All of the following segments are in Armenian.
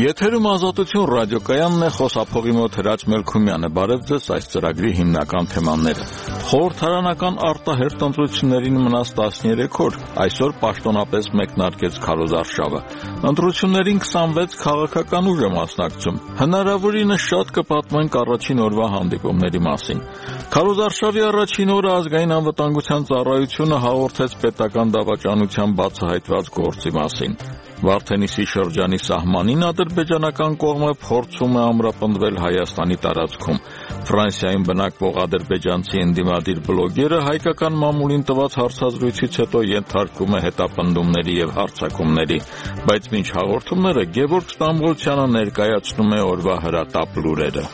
Եթերում Ազատություն ռադիոկայանն է, խոսափողի մոտ Հրաչ Մելքումյանը։ Բարև ձեզ, այս ծրագրի հիմնական թեմաները։ Խորհրդարանական արտահերթ ընտրություններին մնաց 13 օր, այսօր պաշտոնապես մեկնարկեց քարոզարշավը։ Ընտրություններին 26 քաղաքական ուժ է մասնակցում։ Հնարավորինս շատ կպատմենք առաջին օրվա հանդիպումների մասին։ Քարոզարշավի առաջին օրը Ազգային անվտանգության ծառայությունը հաղորդեց պետական դավաճանության բացահայտված գործի մասին։ Վարդենիսի շրջանի սահմանին ադրբեջանական կողմը փորձում է ամրապնդվել Հայաստանի տարածքում։ Ֆրանսիայում բնակվող ադրբեջանցի ընդդիմադիր բլոգերը հայկական մամուլին տված հարցազրույցից հետո ենթարկվում է հետապնդումների եւ հարձակումների, բայց մինչ հաղորդումները Գևորգ Ստամբոլցյանը ներկայացնում է օրվա հրատապ լուրերը։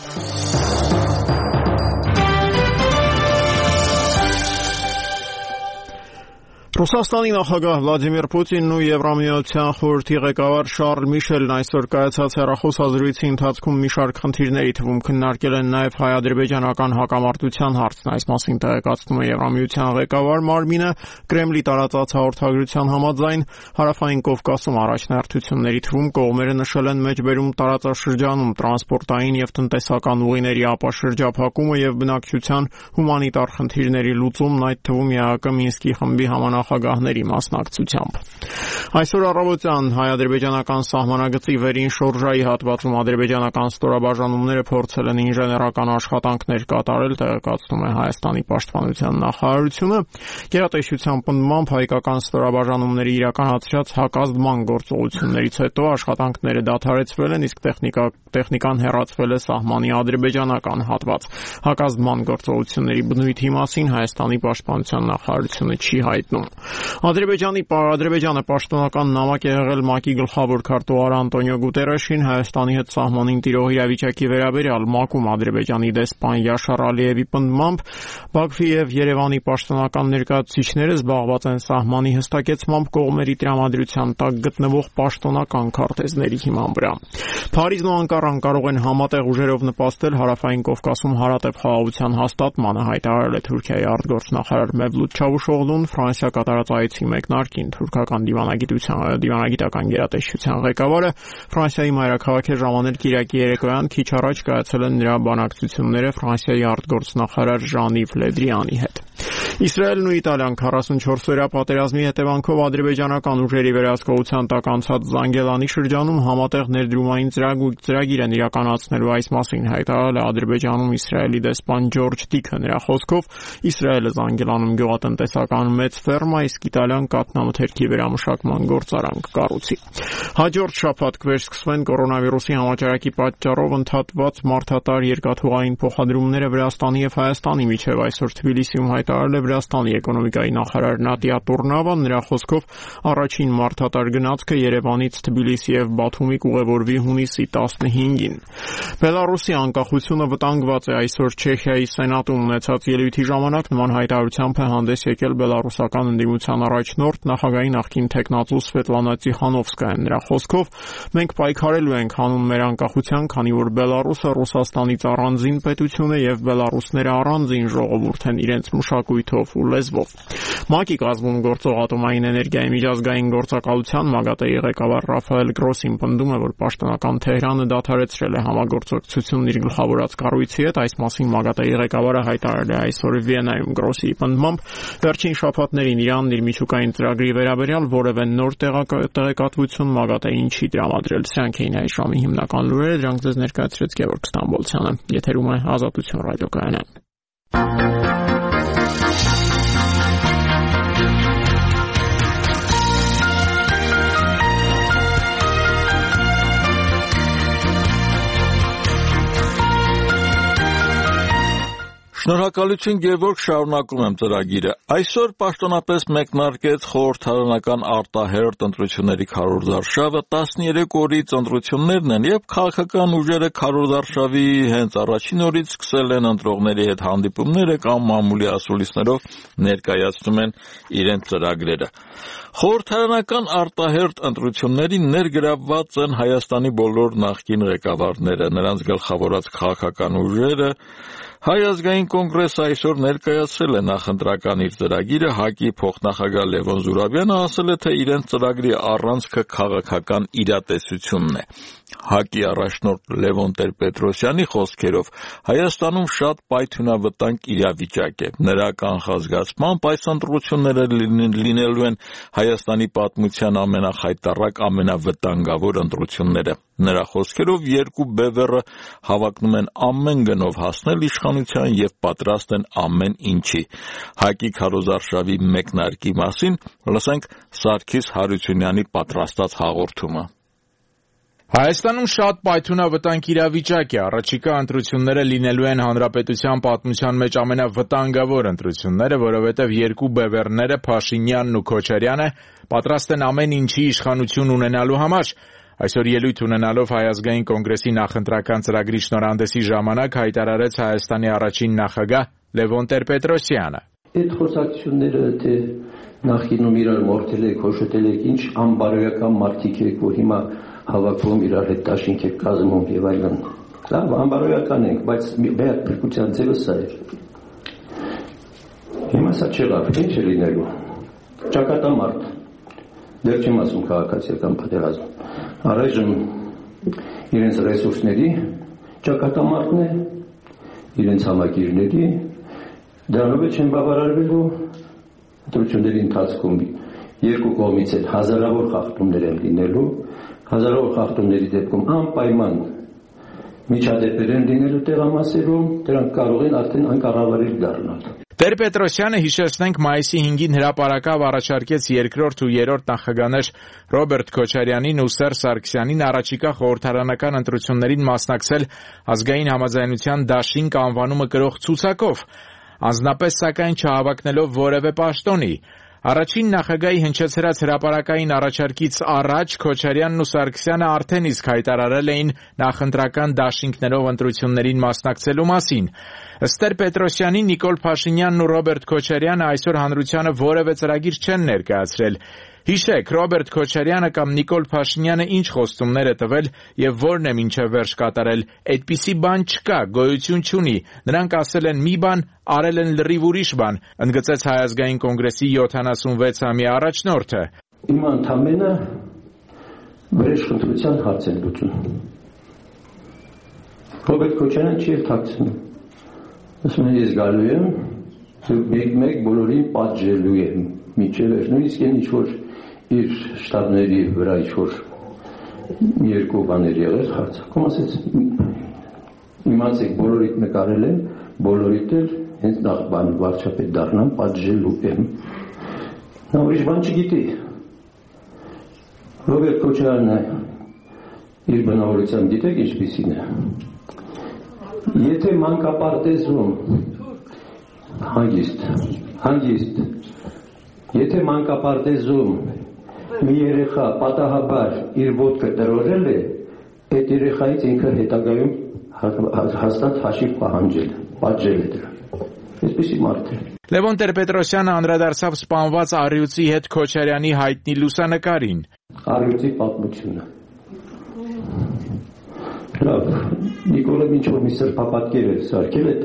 Ռուսաստանի նախագահ Վլադիմիր Պուտինն ու Եվրամիության խորհրդի ղեկավար Շարլ Միշելն այսօր կայացած հեռախոսազրույցի ընթացքում մի շարք խնդիրների թվում քննարկել են նաև հայ-ադրբեջանական հակամարտության հարցն։ Այս մասին տեղեկացնում է Եվրամիության ղեկավար Մարմինը։ Կրեմլի տարածած հաղորդագրության համաձայն Հարավային Կովկասում առաջնահերթությունների թվում կողմերը նշել են մեջբերում տարածաշրջանում տրանսպորտային եւ տնտեսական ուղիների ապաշրջափակումը եւ բնակչության հումանիտար խնդիրների լուծումն, այդ թվում ԵԱՀԿ Մինսկի խմբի համանախագահների մասնակցությամբ։ Այսօր առավոտյան հայ-ադրբեջանական սահմանագծի վերին շորժայի հատվածում ադրբեջանական ստորաբաժանումները փորձել են ինժեներական աշխատանքներ կատարել, տեղեկացնում է Հայաստանի պաշտպանության նախարարությունը։ Գերատեսչության պնդմամբ հայկական ստորաբաժանումների իրականացրած հակազդման գործողություններից հետո աշխատանքները դադարեցվել են, իսկ տեխնիկան հեռացվել է սահմանի ադրբեջանական հատված։ Հակազդման գործողությունների բնույթի մասին Հայաստանի պաշտպանության նախարարությունը չի հայտնում։ Ադրբեջանը պաշտոնական նամակ է եղել ՄԱԿ-ի գլխավոր քարտուղար Անտոնիո Գուտերեշին Հայաստանի հետ սահմանին տիրող իրավիճակի վերաբերյալ ՄԱԿ-ում Ադրբեջանի դեսպան Յաշար Ալիևի պնդմամբ Բաքվի եւ Երևանի պաշտոնական ներկայացուցիչները զբաղված են սահմանի հստակեցմամբ կողմերի տրամադրության տակ գտնվող պաշտոնական քարտեզների հիման վրա։ Փարիզն ու Անկարան կարող են համատեղ ուժերով նպաստել Հարավային Կովկասում հարատև խաղաղության հաստատմանը, հայտարարել է Թուրքիայի արտգործնախարար Մևլութ Չավուշօղլուն Ֆրանսիա կատարած այցի մեկնարկին։ Թուրքական դիվանագիտական գերատեսչության ղեկավարը Ֆրանսիայի մայրաքաղաք է ժամանել Կիրակի երեկոյան, քիչ առաջ կայացել են նրա բանակցությունները Ֆրանսիայի արտգործնախարար Ժան-Իվ Լեդրիանի հետ։ Իսրայելն ու Իտալիան 44-օրյա պատերազմի հետևանքով ադրբեջանական ուժերի վերահսկողության տակ անցած Զանգելանի շրջանում համատեղ ներդրումային ծրագիր են իրականացնելու, այս մասին հայտարարել է Ադրբեջանում Իսրայելի դեսպան Ջորջ Դիքը։ Նրա խոսքով Իսրայելը Զանգելանում գյուղատնտեսական մեծ ֆերմա, իսկ Իտալիան կաթնամթերքի վերամշակման գործարան կկառուցի։ Հաջորդ շաբաթ կվերսկսվեն կորոնավիրուսի համաճարակի պատճառով ընդհատված մարդատար երկաթուղային փոխադրումները Վրաստանի եւ Հայաստանի միջև։ Այսօր Թբիլիսիում հայտարարել է Վրաստանի էկոնոմիկայի նախարար Նատիա Տուրնավան։ Նրա խոսքով առաջին մարդատար գնացքը Երևանից Թբիլիսի եւ Բաթումի կուղևորվի հունիսի 15-ին։ Բելարուսի անկախությունը վտանգված է։ Այսօր Չեխիայի սենատում ունեցած ելույթի ժամանակ նման հայտարարությամբ է հանդես եկել բելարուսական ընդդիմության առաջնորդ նախագահի նախկին թեկնածու Սվետլանա Տիխանովսկայան։ Նրա խոսքով մենք պայքարելու ենք հանուն մեր անկախության, քանի որ Բելարուսը Ռուսաստանից առանձին պետություն է եւ բելարուսները առանձին ժողովուրդ են իրենց մշակույթով ու լեզվով։ ՄԱԿ-ի կազմում գործող ատոմային էներգիայի միջազգային գործակալության ՄԱԳԱՏԵ-ի ղեկավար Ռաֆայել Գրոսին պնդում է, որ պաշտոնական Թեհրանը դադարեցրել է համագործակցությունն իր գլխավորած կառույցի հետ։ Այս մասին ՄԱԳԱՏԵ-ի ղեկավարը հայտարարել է այսօր Վիեննայում։ Գրոսի պնդմամբ վերջին շաբաթներին Իրանն իր միջուկային ծրագրի վերաբերյալ որևէ նոր տեղեկատվություն ՄԱԳԱՏԵ-ին չի տրամադրել։ Սրանք էին այս ժամի հիմնական լուրերը, դրանք ձեզ ներկայացրեց Գևորգ Ստամբոլցյանը։ Եթերում է Ազատություն ռադիոկայանը։ Շնորհակալություն Գևորգ, շարունակում եմ ծրագիրը։ Այսօր պաշտոնապես մեկնարկեց խորհրդարանական արտահերթ ընտրությունների քարոզարշավը, 13 օրից ընտրություններն են եւ քաղաքական ուժերը քարոզարշավի հենց առաջին օրից սկսել են ընտրողների հետ հանդիպումները կամ մամուլի ասուլիսներով ներկայացնում են իրենց ծրագրերը։ Խորհրդարանական արտահերթ ընտրություններին ներգրավված են Հայաստանի բոլոր նախկին ղեկավարները, նրանց գլխավորած քաղաքական ուժերը, Հայ ազգային կոնգրեսը այսօր ներկայացրել է նախընտրական իր ծրագիրը, ՀԱԿ-ի փոխնախագահ Լևոն Զուրաբյանը ասել է, թե իրենց ծրագրի առանցքը քաղաքական իրատեսությունն է։ ՀԱԿ-ի առաջնորդ Լևոն Տեր-Պետրոսյանի խոսքերով Հայաստանում շատ պայթյունավտանգ իրավիճակ է։ Նրա կանխազգացմամբ այս ընտրությունները լինելու են Հայաստանի պատմության ամենախայտառակ, ամենավտանգավոր ընտրությունները։ Նրա խոսքերով երկու բևեռը հավակնում են ամեն գնով հասնել իշխանության և պատրաստ են ամեն ինչի։ ՀԱԿ-ի քարոզարշավի մեկնարկի մասին լսենք Սարգիս Հարությունյանի պատրաստած հաղորդումը։ Հայաստանում շատ պայթյունավտանգ իրավիճակ է։ Առաջիկա ընտրությունները լինելու են հանրապետության պատմության մեջ ամենավտանգավոր ընտրությունները, որովհետև երկու բևեռները Փաշինյանն ու Քոչարյանը պատրաստ են ամեն ինչի իշխանություն ունենալու համար։ Այսօր ելույթ ունենալով Հայ ազգային կոնգրեսի նախընտրական ծրագրի շնորհանդեսի ժամանակ հայտարարեց Հայաստանի առաջին նախագահ Լևոն Տեր-Պետրոսյանը։ Այդ խոսակցությունները, թե նախկինում իրար մորթել եք, հոշոտել եք, ինչ անբարոյական մարդիկ եք, որ հիմա հավաքվում իրար հետ դաշինք եք կազմում եւ այլն։ Լավ, անբարոյական ենք, բայց մեր փրկության ձևը սա է։ Հիմա սա չեղավ, ինչ է լինելու։ Ճակատամարտ։ Դեռ չեմ ասում քաղաքացիական պատերազմ։ Առայժմ իրենց ռեսուրսների ճակատամարտն է, իրենց համակիրների, դրանով չեն բավարարվելու ընտրությունների ընթացքում երկու կողմից էլ հազարավոր խախտումներ են լինելու, հազարավոր խախտումների դեպքում անպայման միջադեպեր են լինելու տեղամասերում, դրանք կարող են արդեն անկառավարելի դառնալ։ Տեր-Պետրոսյանը, հիշեցնենք, մայիսի 5-ին հրապարակավ առաջարկեց երկրորդ ու երրորդ նախագահներ Ռոբերտ Քոչարյանին ու Սերժ Սարգսյանին առաջիկա խորհրդարանական ընտրություններին մասնակցել ազգային համաձայնության դաշինք անվանումը կրող ցուցակով, անձնապես սակայն չհավակնելով որևէ պաշտոնի։ Առաջին նախագահի հնչեցրած հրապարակային առաջարկից առաջ Քոչարյանն ու Սարգսյանը արդեն իսկ հայտարարել էին նախընտրական դաշինքներով ընտրություններին մասնակցելու մասին։ Ըստ Տեր-Պետրոսյանի, Նիկոլ Փաշինյանն ու Ռոբերտ Քոչարյանը այսօր հանրությանը որևէ ծրագիր չեն ներկայացրել։ Հիշեք, Ռոբերտ Քոչարյանը կամ Նիկոլ Փաշինյանը ինչ խոստումներ է տվել եւ որն է մինչեւ վերջ կատարել։ Այդպիսի բան չկա, գոյություն չունի։ Նրանք ասել են մի բան, արել են լրիվ ուրիշ բան, ընդգծեց Հայ ազգային կոնգրեսի 76-ամյա առաջնորդը։ Հիմա ընդամենը վրեժխնդրության հարց են լուծում։ Ռոբերտ Քոչարյանը չի թաքցնում։ Ասում են ես գալու եմ, մեկ բոլորին պատժելու եմ, միջև նույնիսկ են ինչ-որ իր շտաբների վրա ինչ-որ երկու բաներ եղել, հարցակում ասեց, իմացեք բոլորիդ նկարել եմ, բոլորիդ էլ հենց նախ վարչապետ դառնամ, պատժելու եմ։ Նա ուրիշ բան չգիտի։ Ռոբերտ Քոչարյանը իր բնավորությամբ գիտեք ինչպիսին է։ Եթե մանկապարտեզում հանգիստ, եթե մանկապարտեզում մի երեխա պատահաբար իր ոտքը տրորել է, այդ երեխայից ինքը հետագայում հաստատ հաշիվ պատժել է դրան։ Այսպիսի մարդ է։ Լևոն Տեր-Պետրոսյանը անդրադարձավ սպանված առյուծի հետ Քոչարյանի հայտնի լուսանկարին։ Առյուծի պատմությունը։ Լավ, Նիկոլը ինչ-որ մի սրբապատկեր է սարքել այդ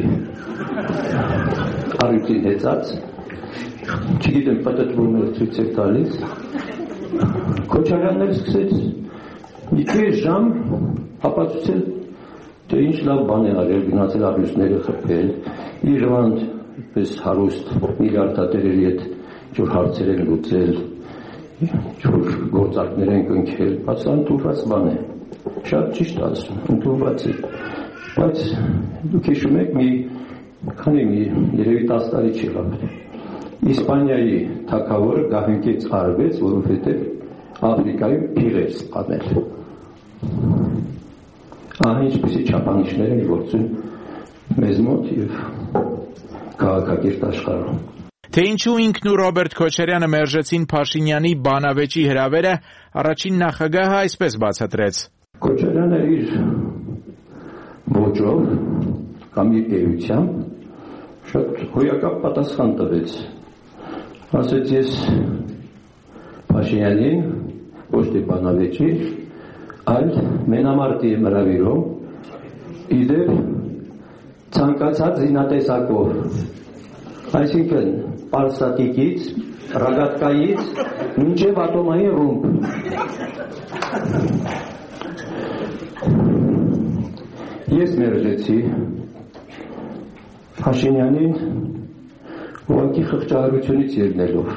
առյուծին հեծած, չգիտեմ պատտվում է ցույց է տալիս, Քոչարյանն էլ սկսեց մի քիչ ժամ ապացուցել, թե ինչ լավ բան է արել, գնացել առյուծները խփել, Իրանդ պես հարուստ միլիարդատերերի հետ ինչ-որ հարցեր են լուծել, ինչ-որ գործարքներ են կնքել, բայց ընդունված բան է։ Շատ ճիշտ ասում, ընդունված է, բայց դուք հիշում եք երևի 10 տարի չեղավ։ Իսպանիայի թագավորը գահանքեց արվեց, որովհետև Աֆրիկայում փիղ էր սպանել։ Ահա ինչպիսի չափանիշներ են գործում մեզ մոտ եւ քաղաքակիրթ աշխարհում։ Թե ինչու ինքն ու Ռոբերտ Քոչարյանը մերժեցին Փաշինյանի բանավեճի հրավերը, առաջին նախագահը այսպես բացատրեց։ Քոչարյանը իր ոճով կամ իր էությամբ շատ հոյակապ պատասխան տվեց։ Ասեց ես Փաշինյանին ոչ թե բանավեճի, այլ մենամարտի եմ հրավիրում, իդեպ ցանկացած զինատեսակով, այսինքն պարսատիկից, ռագատկայից մինչև ատոմային ռումբ։ Ես մերժեցի Փաշինյանին ուղղակի խղճահարությունից ելնելով։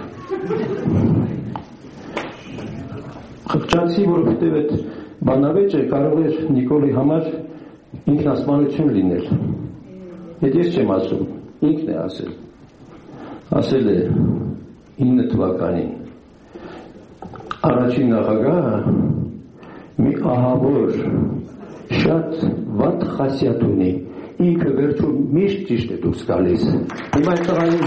Խղճացի, որովհետև այդ բանավեճը կարող էր Նիկոլի համար ինքնասպանություն լինել։ Այդ ես չեմ ասում, ինքն է ասել։ Ասել է 9 թվականին առաջին նախագահը մի ահավոր շատ վատ խասյաթ ունի, ինքը վերջում միշտ ճիշտ է դուրս գալիս։ Հիմա այդ տղային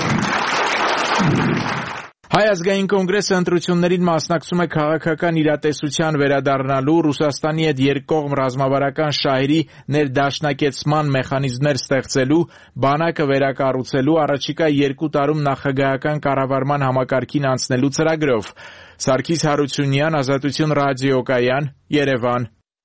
Հայ ազգային կոնգրեսը ընտրություններին մասնակցում է քաղաքական իրատեսության վերադառնալու, Ռուսաստանի հետ երկկողմ ռազմավարական շահերի ներդաշնակեցման մեխանիզմներ ստեղծելու, բանակը վերակառուցելու, առաջիկա 2 տարում նախագահական կառավարման համակարգին անցնելու ծրագրով։ Սարգիս Հարությունյան, Ազատություն ռադիոկայան, Երևան։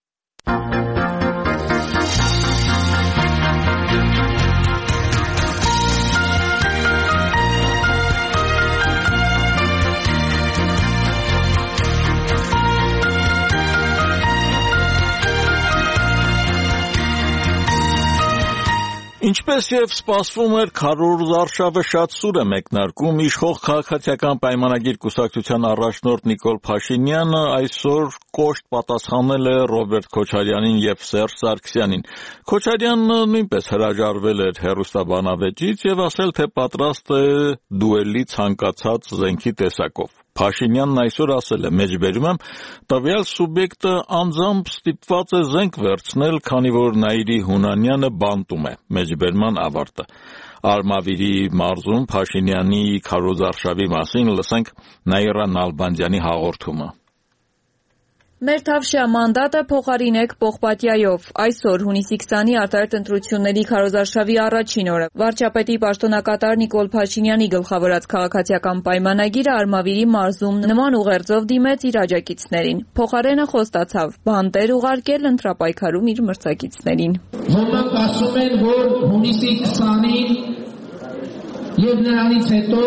Ինչպես եւ սպասվում էր, քարոզ արշավը շատ սուր է մեկնարկում, իշխող քաղաքացիական պայմանագիր կուսակցության առաջնորդ Նիկոլ Փաշինյանը այսօր կոշտ պատասխանել է Ռոբերտ Քոչարյանին եւ Սերժ Սարգսյանին։ Քոչարյանն նույնպես հրաժարվել էր հեռուստաբանավեճից եւ ասել, թե պատրաստ է դուելի ցանկացած զենքի տեսակով։ Փաշինյանն այսօր ասել է, մեջբերում եմ, տվյալ սուբյեկտը անձամբ ստիպված է զենք վերցնել, քանի որ Նաիրի Հունանյանը բանտում է, մեջբերման ավարտը։ Արմավիրի մարզում Փաշինյանի քարոզարշավի մասին լսենք Նաիրա Նալբանդյանի հաղորդումը։ Մեր թավշյա մանդատը փոխարինեք Պողպատյայով։ Այսօր հունիսի 20-ի արտահերթ ընտրությունների քարոզարշավի առաջին օրը վարչապետի պաշտոնակատար Նիկոլ Փաշինյանի գլխավորած քաղաքացիական պայմանագիրը Արմավիրի մարզում նման ուղերձով դիմեց իր աջակիցներին։ Փոխարենը խոստացավ բանտեր ուղարկել ընտրապայքարում իր մրցակիցներին։ Ոմանք ասում են, որ հունիսի 20-ին եւ նրանից հետո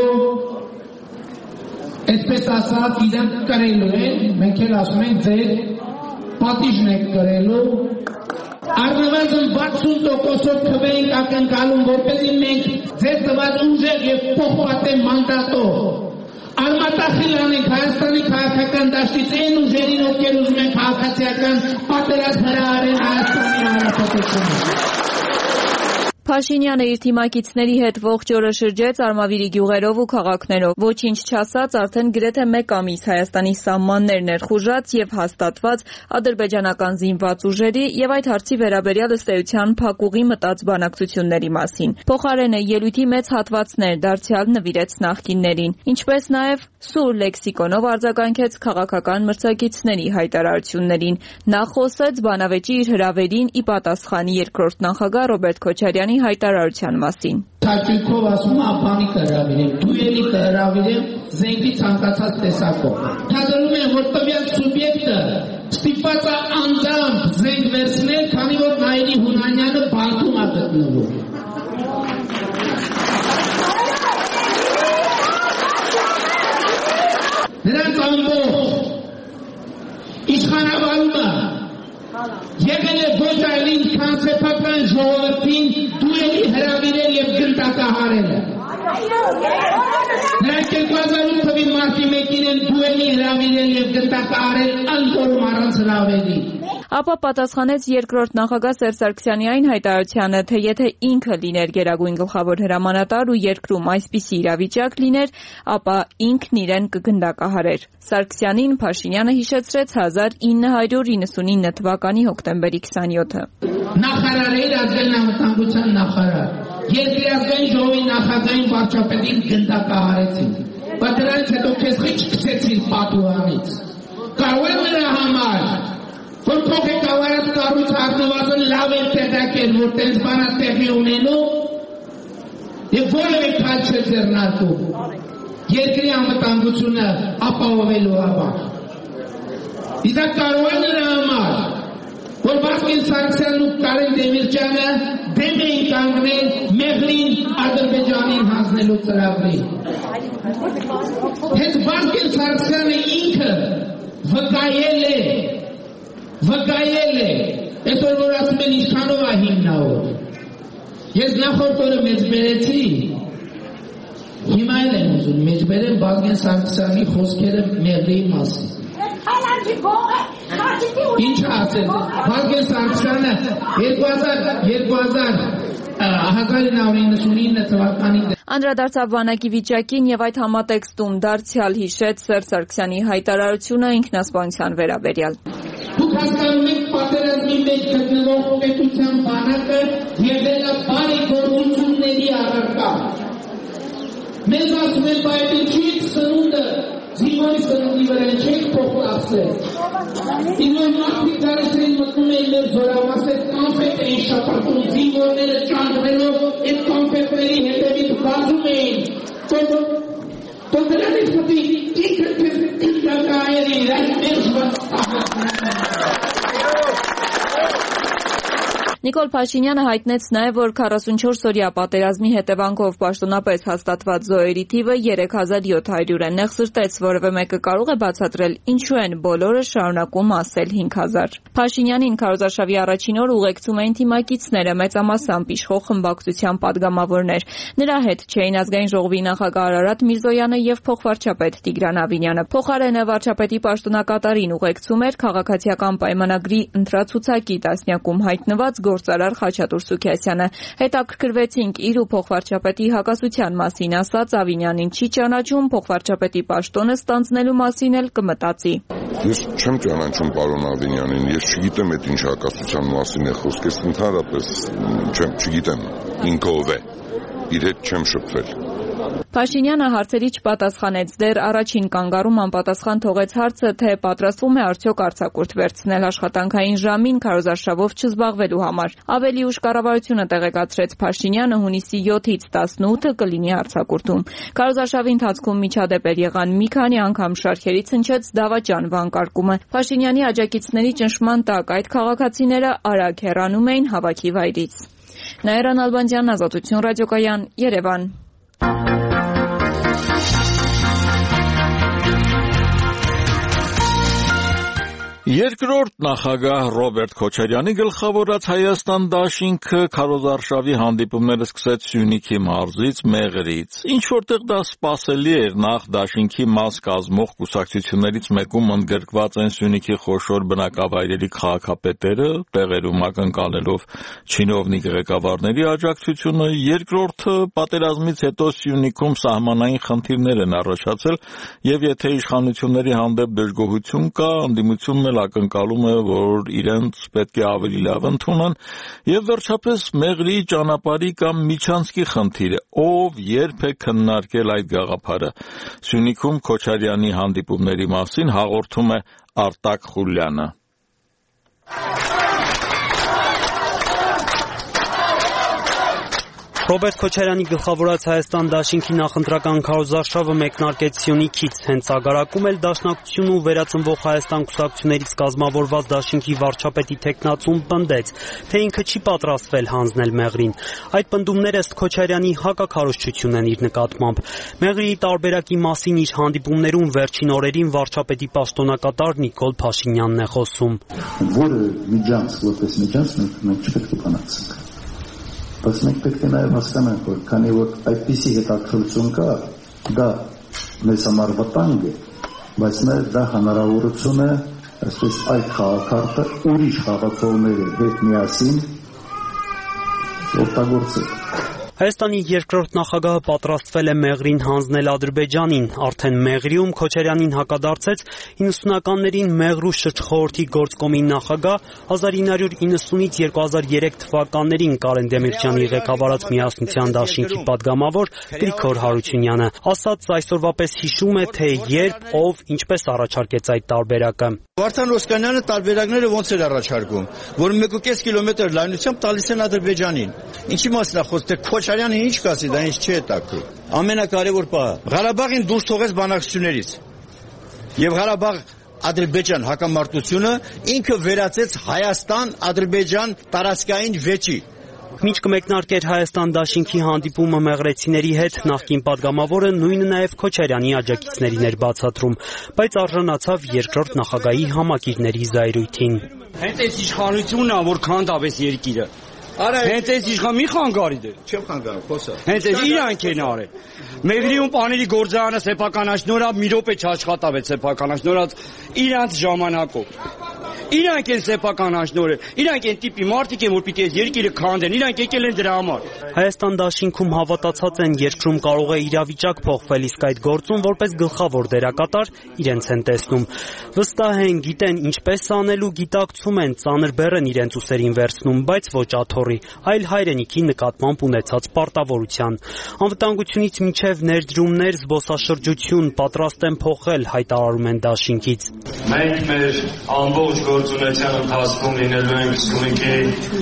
այսպես ասած իրենք կրելու են, մենք էլ ասում ենք ձեր պատիժն եք կրելու, առնվազն 60%-ով քվեինք ակնկալում, որպեսզի մենք ձեր տված ուժեղ եւ փոխպատե մանդատով արմատախիլ անենք Հայաստանի քաղաքական դաշտից այն ուժերին, ովքեր ուզում են քաղաքացիական պատերազմ հրահարեն Հայաստանի Հանրապետությունը։ Փաշինյանը իր թիմակիցների հետ ողջ օրը շրջեց Արմավիրի գյուղերով ու քաղաքներով։ Ոչինչ չասած, արդեն գրեթե 1 ամիս Հայաստանի սահմաններ ներխուժած եւ հաստատված ադրբեջանական զինված ուժերի եւ այդ հարցի վերաբերյալ ըստ էության փակուղի մտած բանակցությունների մասին։ Փոխարենը ելույթի մեծ հատվածներ դարձյալ նվիրեց նախկիններին, ինչպես նաեւ սուր լեքսիկոնով արձագանքեց քաղաքական մրցակիցների հայտարարություններին։ Նա խոսեց բանավեճի իր հրավերին ի պատասխանի երկրորդ նախագահ Ռոբերտ Քոչարյանի հայտարարության մասին։ Թարգիքով ասում ապանի կհրավիրեմ, դուելի կհրավիրեմ զենքի ցանկացած տեսակով։ Թադրում են, որ տվյալ սուբյեկտը ստիպված է անձամբ զենք վերցնել, քանի որ Նաիրի Հունանյանը բանտում է գտնվում։ Նրանց ամբողջ իշխանավարումը եղել է ոչ այլ ինչքան սեփական ժողովրդին դուելի հրավիրել եւ գնդակահարել։ Նրանք 2008 թվականի մարտի 1-ին են դուելի հրավիրել եւ գնդակահարել անկորում առանց հրավերի։ Ապա պատասխանեց երկրորդ նախագահ Սերժ Սարգսյանի այն հայտարարությանը, թե եթե ինքը լիներ գերագույն գլխավոր հրամանատար ու երկրում այսպիսի իրավիճակ լիներ, ապա ինքն իրեն կգնդակահարեր։ Սարգսյանին Փաշինյանը հիշեցրեց 1999 թվականի հոկտեմբերի 27-ը։ Նախարար էր ազգային անվտանգության նախարար։ Երկրի ազգային ժողովի նախագահային վարչապետին գնդակահարեցին։ Բայց դրանից հետո քեզ խիչ քցեցին պատուհանից։ Կարող է նրա համար որ քո ղեկավարած կառույցը առնվազն լավ էր տեղակել, որ տենց բանա տեղի ունենու եւ որևէ քայլ չձեռնարկում երկրի անվտանգությունը ապահովելու համար։ Իսկ կարող է նրա համար որ Վասկին Սարգսյանն ու Կարեն Դեմիրճյանը դեմ չեն կանգնել Մեղրին Ադրբեջանին հանձնելու ծրագրին։ Հենց Վազգեն Սարգսյանը ինքը վկայել է, այսօր որ ասում են ինչքանով է հիմնավոր։ Ես նախորդ օրը մեծ բերեցի, հիմա էլ եմ ուզում մեծ բերեմ Վազգեն Սարգսյանի խոսքերը Մեղրիի մասին։ Ինչ ասել, Վազգեն Սարգսյանը 1999 թվականին Անդրադարձավ բանակի վիճակին եւ այդ համատեքստում դարձյալ հիշեց Սերժ Սարգսյանի հայտարարությունը ինքնասպանության վերաբերյալ։ Դուք հասկանում եք պատերազմի մեջ գտնվող պետության բանակը եղել է բարի գործունեությունների առարկա։ Մեզ ասում են բայց ինչի սնունդը զինվորի սննդի վրա չեք փոխլացել։ Ինձ մարդիկ գալիս են մտնում են մեր զորամասեր կանֆետ էին շապատում զինվորները ճանկվելով այդ կանֆետների հետևից վազում էին։ Դու դրանից մտի ինքը կայեր էր այդ մեր Նիկոլ Փաշինյանը հայտնեց նաև, որ 44-օրյա պատերազմի հետևանքով պաշտոնապես հաստատված զոհերի թիվը 3700 է։ Նեղսրտեց, որևէ մեկը կարող է բացատրել ինչու են բոլորը շարունակում ասել 5000։ Փաշինյանին քարոզարշավի առաջին օր ուղեկցում էին թիմակիցները, մեծամասամբ իշխող խմբակցության падգամավորներ։ Նրա հետ չէին ազգային ժողովի նախագահ Արարատ Միրզոյանը եւ փոխվարչապետ Տիգրան Ավինյանը։ Փոխարենը վարչապետի պաշտոնակատարին ուղեկցում էր քաղաքացիական պայմանագրի ընտրացուցակի տասնյակում հայտնված գործարար Խաչատուր Սուքիասյանը։ Հետաքրքրվեցինք իր ու փոխվարչապետի հակասության մասին, ասաց Ավինյանին չի ճանաչում, փոխվարչապետի պաշտոնը ստանձնելու մասին էլ կմտածի։ Ես չեմ ճանաչում պարոն Ավինյանին, ես չգիտեմ այդ ինչ հակասության մասին է խոսք, ես ընդհանրապես չգիտեմ ինքը ով է, իր հետ չեմ շփվել։ Փաշինյանը հարցերի չպատասխանեց, դեռ առաջին կանգառում անպատասխան թողեց հարցը, թե պատրաստվում է արդյոք արձակուրդ վերցնել աշխատանքային ժամին քարոզարշավով չզբաղվելու համար։ Ավելի ուշ կառավարությունը տեղեկացրեց Փաշինյանը հունիսի 7-ից 18-ը կլինի արձակուրդում։ Քարոզարշավի ընթացքում միջադեպեր եղան, մի քանի անգամ շարքերից հնչեց դավաճան վանկարկումը։ Փաշինյանի աջակիցների ճնշման տակ այդ քաղաքացիները արագ հեռանում էին հավաքի վայրից։ Նաիրա Նալբանդյան, Ազատություն ռադիոկայան, Երևան։ Երկրորդ նախագահ Ռոբերտ Քոչարյանի գլխավորած Հայաստան դաշինքը քարոզարշավի հանդիպումները սկսեց Սյունիքի մարզից, Մեղրից։ Ինչ որտեղ դա սպասելի էր, նախ դաշինքի մաս կազմող կուսակցություններից մեկում ընդգրկված են Սյունիքի խոշոր բնակավայրերի քաղաքապետերը, տեղերում ակնկալելով չինովնիկ ղեկավարների աջակցությունը, երկրորդը պատերազմից հետո Սյունիքում սահմանային խնդիրներ են առաջացել, եւ եթե իշխանությունների հանդեպ դժգոհություն կա, անդիմությունն ակնկալում է, որ իրենց պետք է ավելի լավ ընդունեն, եւ վերջապես Մեղրի ճանապարհի կամ Միչանցկի խնդիրը, ով երբ է քննարկել այդ գաղափարը։ Սյունիքում Քոչարյանի հանդիպումների մասին հաղորդում է Արտակ Խուլյանը։ Ռոբերտ Քոչարյանի գլխավորած Հայաստան դաշինքի նախընտրական քարոզարշավը մեկնարկեց Սյունիքից, հենց Սագարակում էլ Դաշնակցություն ու վերածնվող Հայաստան կուսակցություններից կազմավորված դաշինքի վարչապետի թեկնածուն պնդեց, թե ինքը չի պատրաստվել հանձնել Մեղրին։ Այդ պնդումները ըստ Քոչարյանի հակաքարոզչություն են իր նկատմամբ։ Մեղրի տարբերակի մասին իր հանդիպումներում վերջին օրերին վարչապետի պաշտոնակատար Նիկոլ Փաշինյանն է խոսում։ Որը Միջանցք որպես Միջանցք մենք չպետք է բանակցենք։ Բայց մենք պետք է նաև հասկանանք, որ քանի որ այդպիսի հետաքրքրություն կա, դա մեզ համար վտանգ է, բայց նաև դա հնարավորություն է, այսպես այդ քաղաքարտը ուրիշ խաղացողների հետ միասին օգտագործել։ Հայաստանի երկրորդ նախագահը պատրաստվել է Մեղրին հանձնել Ադրբեջանին, արդեն Մեղրիում Քոչարյանին հակադարձեց 90-ականներին Մեղրու շրջխորհրդի գործկոմի նախագահ 1990-ից 2003 թվականներին Կարեն Դեմիրճյանի ղեկավարած Միասնության դաշինքի падգամավոր Գրիգոր Հարությունյանը, ասաց այսօրվա պես հիշում է, թե երբ, ով, ինչպես առաջարկեց այդ տարբերակը։ Վարդան Օսկանյանը տարբերակները ոնց էր առաջարկում, որ 1.5 կիլոմետր լայնությամբ տալիս են Ադրբեջանին։ Ինչի մասին է խոսքը, թե Քոչարյանը ինչ կասի, դա ինչ չի հետաքրքրում։ Ամենակարևոր պահը Ղարաբաղին դուրս թողեց բանակցություններից։ Եվ Ղարաբաղ-Ադրբեջան հակամարտությունը ինքը վերածեց Հայաստան-Ադրբեջան տարածքային վեճի։ Մինչ կմեկնարկեր Հայաստան դաշինքի հանդիպումը մեղրեցիների հետ, նախկին падգամավորը նույնը նաև Քոչարյանի աջակիցներին էր բացատրում, բայց արժանացավ երկրորդ նախագահի համակիրների զայրույթին։ Հենց այս իշխանությունն է, որ քանդավ այս երկիրը։ Հենց այս իշխան մի խանգարի դե։ Չեմ խանգարում, խոսա։ Հենց այս իրանք են արել։ Մեղրիում պաների գործարանը սեփականաշնորհա մի րոպե չաշխատավ այդ սեփականաշնորհը իրանք ժամանակով։ Իրանք են սեփականաշնորհը, իրանք են տիպի մարդիկ են, որ պիտի այս երկիրը քանդեն, իրանք եկել են դրա համար։ Հայաստան դաշինքում հավատացած են, երկրում կարող է իրավիճակ փոխվել, իսկ այդ գործում որպես գլխավոր դերակատար իրենց են տեսնում։ Վստահ են, գիտեն ինչպես անելու, գիտակցում են, ծանր բեռ են իրենց ուսերին վերցնում, բայց ոչ աթոռի, այլ հայրենիքի նկատմամբ ունեցած պարտավորության։ Անվտանգությունից մինչև ներդրումներ, զբոսաշրջություն պատրաստ են փոխել, հայտարարում են դաշինքից։ Մենք մեր ամբողջ գործունեության ընթացքում լինելու ենք Սյունիքի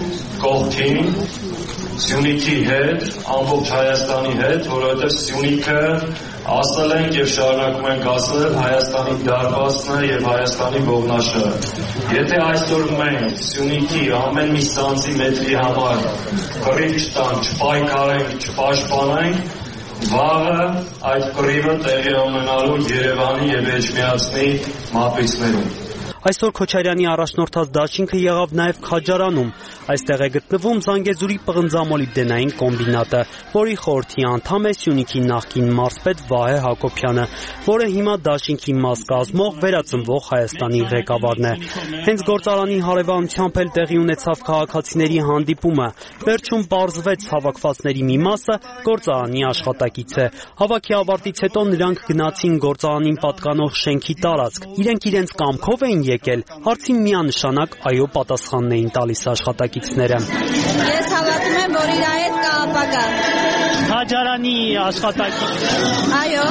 կողքին, Սյունիքի հետ, ամբողջ Հայաստանի հետ, որովհետև Սյունիքը ասել ենք եւ շարունակում ենք ասել Հայաստանի դարպասն է եւ Հայաստանի ողնաշարը։ Եթե այսօր մենք Սյունիքի ամեն մի սանտի մետրի համար կռիվ չտանք, չպայքարենք, չպաշտպանենք, վաղը այդ կռիվը տեղի ունենալու Երևանի եւ Էջմիածնի մապիցներում։ Այսօր Քոչարյանի առաջնորդած դաշինքը եղավ նաև Քաջարանում։ Այստեղ է գտնվում Զանգեզուրի պղնձամոլիբդենային կոմբինատը, որի խորհրդի անդամ է Սյունիքի նախկին մարզպետ Վահե Հակոբյանը, որը հիմա դաշինքի մաս կազմող վերածնվող Հայաստանի ղեկավարն է։ Հենց գործարանի հարևանությամբ էլ տեղի ունեցավ քաղաքացիների հանդիպումը։ Վերջում պարզվեց հավաքվածների մի մասը գործարանի աշխատակից է։ Հավաքի ավարտից հետո նրանք գնացին գործարանին պատկանող շենքի տարածք։ Իրենք իրենց կամքով էին եկել, հարցին միանշանակ այո պատասխանն էին տալիս աշխատակիցները։ Ես հավատում եմ, որ իր հետ կա ապագա։ Քաջարանի աշխատակից։ Այո։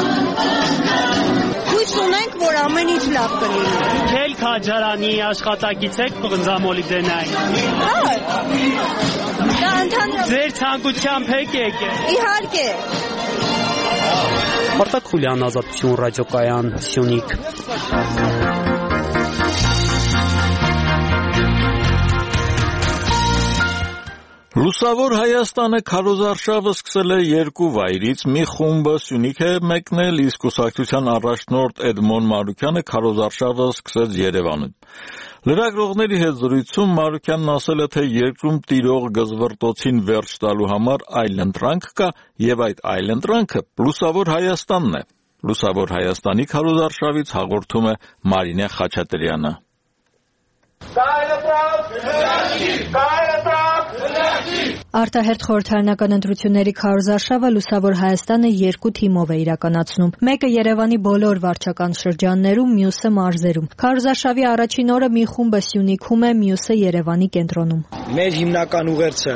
Հույս ունենք, որ ամեն ինչ լավ կլինի։ Քել Քաջարանի աշխատակից եք պղնձամոլիբդենային։ Դա ընդհանրապես։ Ձեր ցանկությամբ եք եկել։ Իհարկե։ Արտակ Խուլյան, Ազատություն ռադիոկայան, Սյունիք։ Լուսավոր Հայաստանը քարոզարշավը սկսել է երկու վայրից, մի խումբը Սյունիք է մեկնել, իսկ կուսակցության առաջնորդ Էդմոն Մարուկյանը քարոզարշավը սկսեց Երևանում։ Լրագրողների հետ զրույցում Մարուկյանն ասել է, թե երկրում տիրող գզվռտոցին վերջ տալու համար այլընտրանք կա, եւ այդ այլընտրանքը Լուսավոր Հայաստանն է։ Լուսավոր Հայաստանի քարոզարշավից հաղորդում է Մարինե Խաչատրյանը։ Արտահերթ խորհրդարանական ընտրությունների քարոզարշավը Լուսավոր Հայաստանը երկու թիմով է իրականացնում։ Մեկը Երևանի բոլոր վարչական շրջաններում, մյուսը մարզերում։ Քարոզարշավի առաջին օրը մի խումբը Սյունիքում է, մյուսը Երևանի կենտրոնում։ Մեր հիմնական ուղերձը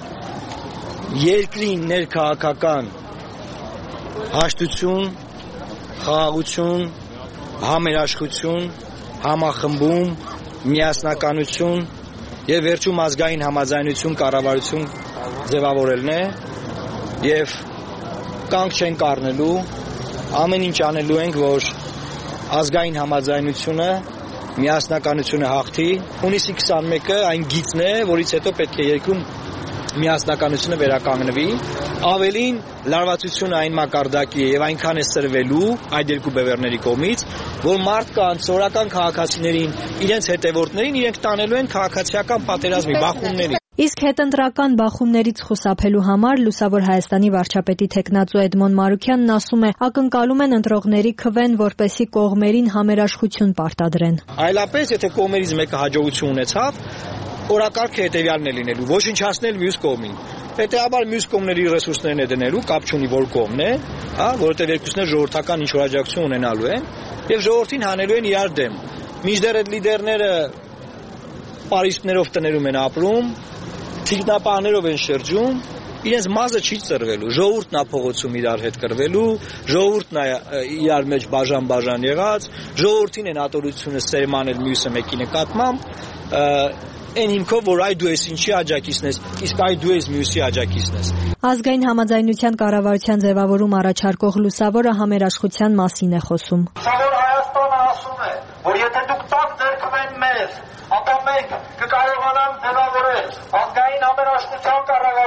երկրի ներքաղաքական հաշտություն, խաղաղություն, համերաշխություն, համախմբում, միասնականություն եւ վերջում ազգային համաձայնություն, կառավարություն ձևավորելն է եւ կանգ չենք առնելու, ամեն ինչ անելու ենք, որ ազգային համաձայնությունը, միասնականությունը հաղթի։ Հունիսի 21-ը այն գիծն է, որից հետո պետք է երկրում միասնականությունը վերականգնվի։ Ավելին լարվածությունը այն մակարդակի է եւ այնքան է սրվելու այդ երկու բևեռների կողմից, որ մարդկանց սովորական քաղաքացիներին, իրենց հետևորդներին իրենք տանելու են քաղաքացիական պատերազմի բախումների։ Իսկ հետընտրական բախումներից խուսափելու համար Լուսավոր Հայաստանի վարչապետի թեկնածու Էդմոն Մարուկյանն ասում է, ակնկալում են ընտրողների քվեն, որպեսզի կողմերին համերաշխություն պարտադրեն։ Այլապես, եթե կողմերից մեկը հաջողություն ունեցավ, օրակարգը հետևյալն է լինելու, ոչնչացնել մյուս կողմին։ Հետևաբար մյուս կողմների ռեսուրսներն է դնելու, կապ չունի որ կողմն է, որովհետև երկուսն էլ ժողովրդական ինչ-որ աջակցություն ունենալու են եւ ժողովրդին հանելու են իրար դեմ։ Մինչդեռ այդ լիդերները պարիսպներով տներում են ապրում, թիկնապահներով են շրջում, իրենց մազը չի ծրվելու, ժողովուրդն է փողոցում իրար հետ կռվելու, ժողովուրդն է իրար մեջ բաժան եղած, ժողովրդին են ատորությունը սերմանել մյուսը մեկի նկատմամբ, այն հիմքով, որ այ դու ես ինչի աջակիցն ես, իսկ այ դու ես մյուսի աջակիցն ես։ Ազգային համաձայնության կառավարության ձևավորում առաջարկող Լուսավորը համերաշխության մասին է խոսում։ Լուսավոր Հայաստանը ասում է, որ եթե դուք տակ ձեռքվեն մեզ, ապա մենք կկարողանանք ձևավորել ազգային համերաշխության կառավարություն,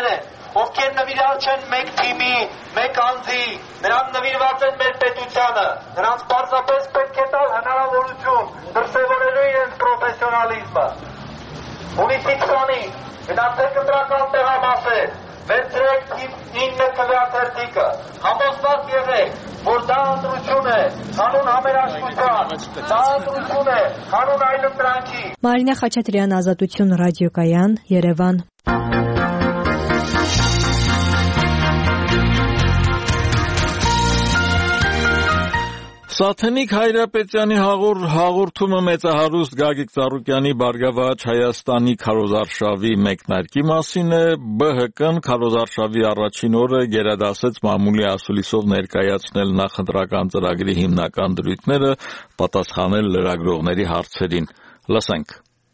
են, ովքեր նվիրված չեն մեկ թիմի, մեկ անձի, նրանք նվիրված են մեր պետությանը, նրանց պարզապես պետք է տալ հնարավորություն դրսևորելու իրենց պրոֆեսիոնալիզմը։ Հունիսի 20-ին գնացեք ընտրական տեղամասեր, վերցրեք 9 քվեաթերթիկը, համոզված եղեք, որ դա ընտրություն է, հանուն համերաշխության, դա ընտրություն է, հանուն այլընտրանքի։ Մարինա Խաչատրյան, Ազատություն ռադիոկայան, Երևան։ Սաթենիկ Հայրապետյանի հաղորդումը մեծահարուստ Գագիկ Ծառուկյանի Բարգավաճ Հայաստանի քարոզարշավի մեկնարկի մասին է։ ԲՀԿ-ն քարոզարշավի առաջին օրը գերադասեց մամուլի ասուլիսով ներկայացնել նախընտրական ծրագրի հիմնական դրույթները, պատասխանել լրագրողների հարցերին։ Լսենք։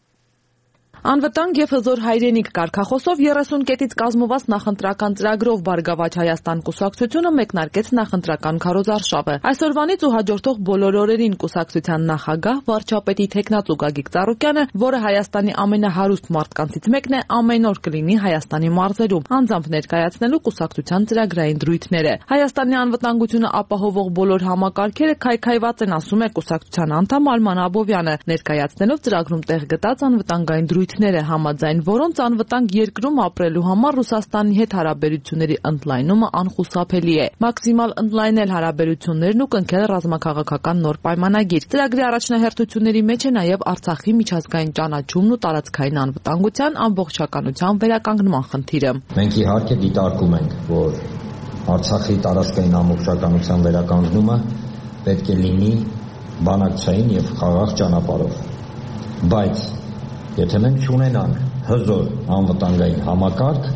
Անվտանգ եւ հզոր հայրենիք կարգախոսով 30 կետից կազմված նախընտրական ծրագրով Բարգավաճ Հայաստան կուսակցությունը մեկնարկեց նախընտրական քարոզարշավը։ Այսօրվանից ու հաջորդող բոլոր օրերին կուսակցության նախագահ վարչապետի թեկնածու Գագիկ Ծառուկյանը, որը Հայաստանի ամենահարուստ մարդկանցից մեկն է, ամեն օր կլինի Հայաստանի մարզերում, անձամբ ներկայացնելու կուսակցության ծրագրային դրույթները։ Հայաստանի անվտանգությունը ապահովող բոլոր համակարգերը քայքայված են, ասում է կուսակցության անդամ Արման Աբովյանը, ներկայացնելով ծրագրում տեղ գտած անվտանգային դրույթները, համաձայն որոնց անվտանգ երկրում ապրելու համար Ռուսաստանի հետ հարաբերությունների ընդլայնումը անխուսափելի է։ Մաքսիմալ ընդլայնել հարաբերություններն ու կնքել ռազմաքաղաքական նոր պայմանագիր։ Ծրագրի առաջնահերթությունների մեջ է նաև Արցախի միջազգային ճանաչումն ու տարածքային անվտանգության ամբողջականության վերականգնման խնդիրը։ Մենք իհարկե դիտարկում ենք, որ Արցախի տարածքային ամբողջականության վերականգնումը պետք է լինի բանակցային եւ խաղաղ ճանապարհով։ Բայց եթե մենք չունենանք հզոր անվտանգային համակարգ,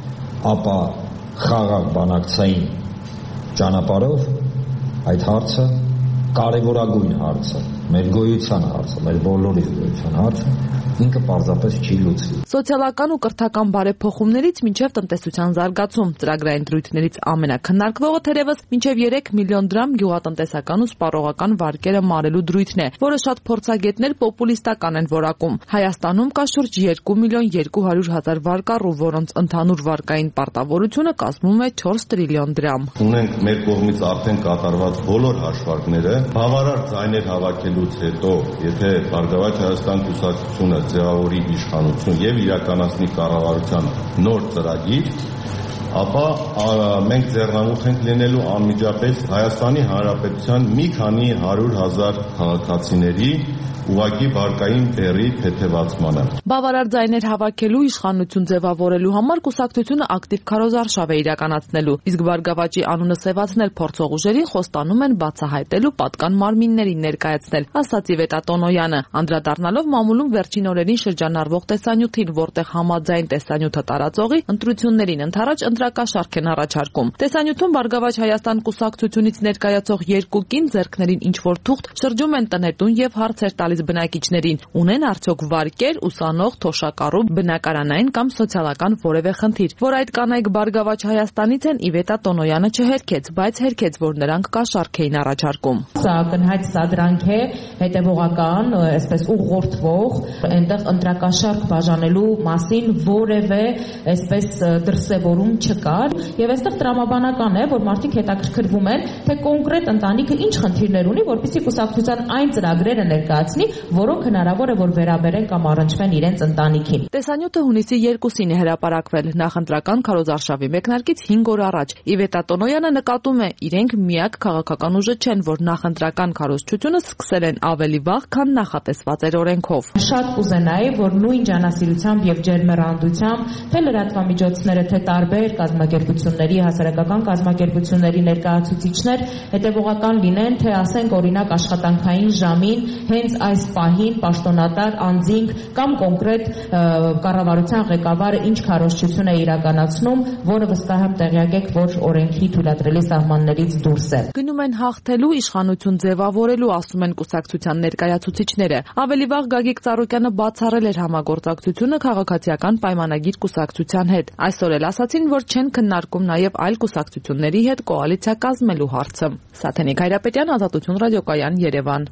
ապա խաղաղ բանակցային ճանապարհով այդ հարցը կարևորագույն հարցը, մեր գոյության հարցը, մեր բոլորի գոյության հարցը ինքը պարզապես չի լուծվի։ Սոցիալական ու կրթական բարեփոխումներից մինչև տնտեսության զարգացում ծրագրային դրույթներից ամենաքննարկվողը թերևս մինչև 3 միլիոն դրամ գյուղատնտեսական ու սպառողական վարկերը մարելու դրույթն է, որը շատ փորձագետներ պոպուլիստական են որակում։ Հայաստանում կա շուրջ 2 միլիոն 200 հազար վարկառու, որոնց ընդհանուր վարկային պարտավորությունը կազմում է 4 տրիլիոն դրամ։ Ունենք մեր կողմից արդեն կատարված բոլոր հաշվարկները, բավարար ձայներ հավաքելուց հետո, եթե Բարգավաճ Հայաստան կուսակցությունը ձևավորի իշխանություն եւ իրականացնի կառավարության նոր ծրագիր, ապա մենք ձեռնամուխ ենք լինելու անմիջապես Հայաստանի Հանրապետության մի քանի 100,000 քաղաքացիների ուղղակի վարկային բեռի թեթևացմանը։ Բավարար ձայներ հավաքելու իշխանություն ձևավորելու համար կուսակցությունը ակտիվ քարոզարշավ է իրականացնելու, իսկ Բարգավաճի անունը սևացնել փորձող ուժերին խոստանում են բացահայտելու պատկան մարմիններին ներկայացնել, ասաց Իվետա Տոնոյանը, անդրադառնալով մամուլում վերջին օրերին շրջանառվող տեսանյութին, որտեղ համաձայն տեսանյութը տարածողի ընտրություններին ընդառաջ ընտրակաշարք են առաջարկում։ Տեսանյութում Բարգավաճ Հայաստան կուսակցությունից ներկայացող երկու կին ձեռքներին ինչ-որ թուղթ շրջում են տնետուն եւ հարցեր տալիս բնակիչներին, ունեն արդյոք վարկեր, ուսանող, թոշակառու, բնակարանային կամ սոցիալական որևէ խնդիր, որ այդ կանայք Բարգավաճ Հայաստանից են, Իվետա Տոնոյանը չհերքեց, բայց հերքեց, որ նրանք կաշառք էին առաջարկում։ Սա ակնհայտ սադրանք է, հետևողական, այսպես ուղղորդվող, այնտեղ ընտրակաշարք բաժանելու մասին որևէ այսպես դրսևորում չկար, եւ այստեղ տրամաբանական է, որ մարդիկ հետաքրքրվում են, թե կոնկրետ ընտանիքը ինչ խնդիրներ ունի, որպեսզի կուսակցության այն ծրագրերը ներկայացնի, որոնք հնարավոր է որ վերաբերեն կամ առնչվեն իրենց ընտանիքին։ Տեսանյութը հունիսի 2-ին է հրապարակվել նախընտրական քարոզարշավի մեկնարկից 5 օր առաջ։ Իվետա Տոնոյանը նկատում է, իրենք միակ քաղաքական ուժը չեն, որ նախընտրական քարոզչությունը սկսել են ավելի վաղ, քան նախատեսված էր օրենքով։ Շատ կուզենայի, որ նույն ջանասիրությամբ եւ ջերմեռանդությամբ թե լրատվամիջոցները, թե տարբեր կազմակերպությունների, հասարակական կազմակերպությունների ներկայացուցիչներ հետևողական լինեն, թե ասենք օրինակ աշխատանքային ժամին հենց այս պահին պաշտոնատար անձինք կամ կոնկրետ կառավարության ղեկավարը ինչ քարոզչություն է իրականացնում, որը վստահ եմ տեղյակ եք, որ օրենքի թույլատրելի սահմաններից դուրս է։ Գնում են հաղթելու, իշխանություն ձևավորելու, ասում են կուսակցության ներկայացուցիչները։ Ավելի վաղ Գագիկ Ծառուկյանը բացառել էր համագործակցությունը քաղաքացիական պայմանագիր կուսակցության հետ։ Այսօր էլ ասացին, որ չեն քննարկում նաև այլ կուսակցությունների հետ կոալիցիա կազմելու հարցը։ Սաթենիկ Հայրապետյան, Ազատություն ռադիոկայան, Երևան։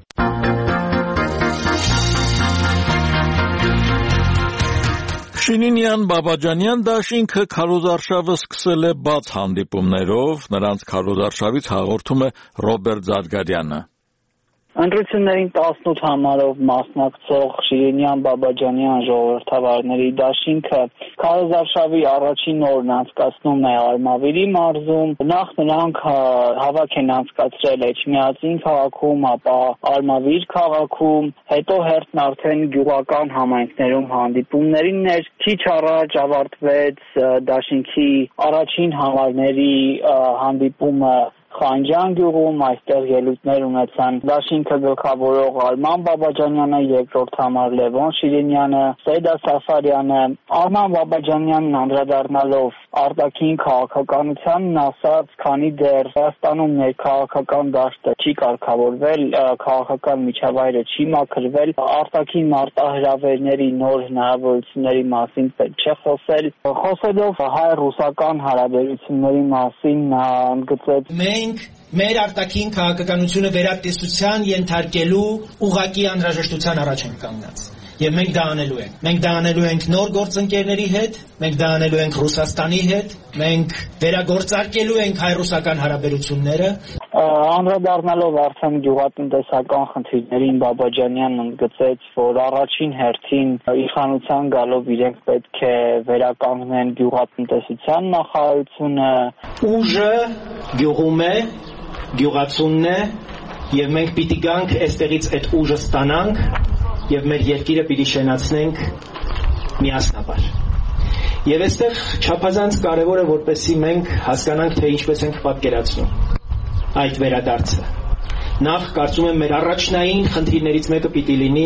Շինինյան Բաբաջանյան դաշինքը քարոզարշավը սկսել է բաց հանդիպումներով, նրանց քարոզարշավից հաղորդում է Ռոբերտ Զարգարյանը։ Ընտրություններին 18 համարով մասնակցող Շիրինյան Բաբաջանյան ժողովրդավարների դաշինքը քարոզարշավի առաջին օրն անցկացնում է Արմավիրի մարզում։ Նախ նրանք հավաք են անցկացրել Էջմիածին քաղաքում, ապա Արմավիր քաղաքում, հետո հերթն արդեն գյուղական համայնքներում հանդիպումներին էր։ Քիչ առաջ ավարտվեց դաշինքի առաջին համարների հանդիպումը Խանջան գյուղում, այստեղ ելույթներ ունեցան դաշինքը գլխավորող Արման Բաբաջանյանը, երկրորդ համար Լևոն Շիրինյանը, Սեյդա Սաֆարյանը։ Արման Բաբաջանյանն անդրադառնալով արտաքին քաղաքականությանն ասաց, քանի դեռ Հայաստանում ներքաղաքական դաշտը չի կարգավորվել, քաղաքական միջավայրը չի մաքրվել, արտաքին մարտահրավերների նոր հնարավորությունների մասին պետք չէ խոսել։ Խոսելով հայ-ռուսական հարաբերությունների մասին նա ընդգծեց. Մեր արտաքին քաղաքականությունը վերատեսության ենթարկելու ուղղակի անհրաժեշտության առաջ ենք կանգնած։ Եվ մենք դա անելու ենք։ Մենք դա անելու ենք նոր գործընկերների հետ, մենք դա անելու ենք Ռուսաստանի հետ, մենք վերագործարկելու ենք հայ-ռուսական հարաբերությունները։ Անդրադառնալով արդեն գյուղատնտեսական խնդիրներին Բաբաջանյանն ընդգծեց, որ առաջին հերթին իշխանության գալով իրենք պետք է վերականգնեն գյուղատնտեսության նախարարությունը։ Ուժը գյուղում է, գյուղացունն է, եւ մենք պիտի գանք այստեղից այդ ուժը ստանանք եւ մեր երկիրը պիտի շենացնենք միասնաբար։ Եվ այստեղ չափազանց կարեւոր է որպեսզի մենք հասկանանք, թե ինչպես ենք պատկերացնում այդ վերադարձը։ Նախ կարծում եմ մեր առաջնային խնդիրներից մեկը պիտի լինի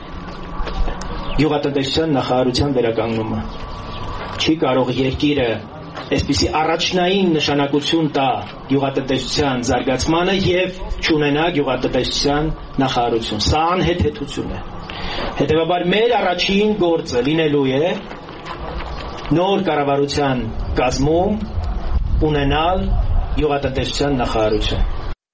գյուղատնտեսության նախարարության վերականգնումը։ Չի կարող երկիրը այսպիսի առաջնային նշանակություն տա գյուղատնտեսության զարգացմանը եւ չունենա գյուղատնտեսության նախարարություն։ Սա անհեթեթություն է։ Հետևաբար մեր առաջին գործը լինելու է նոր կառավարության կազմում ունենալ գյուղատնտեսության նախարարություն։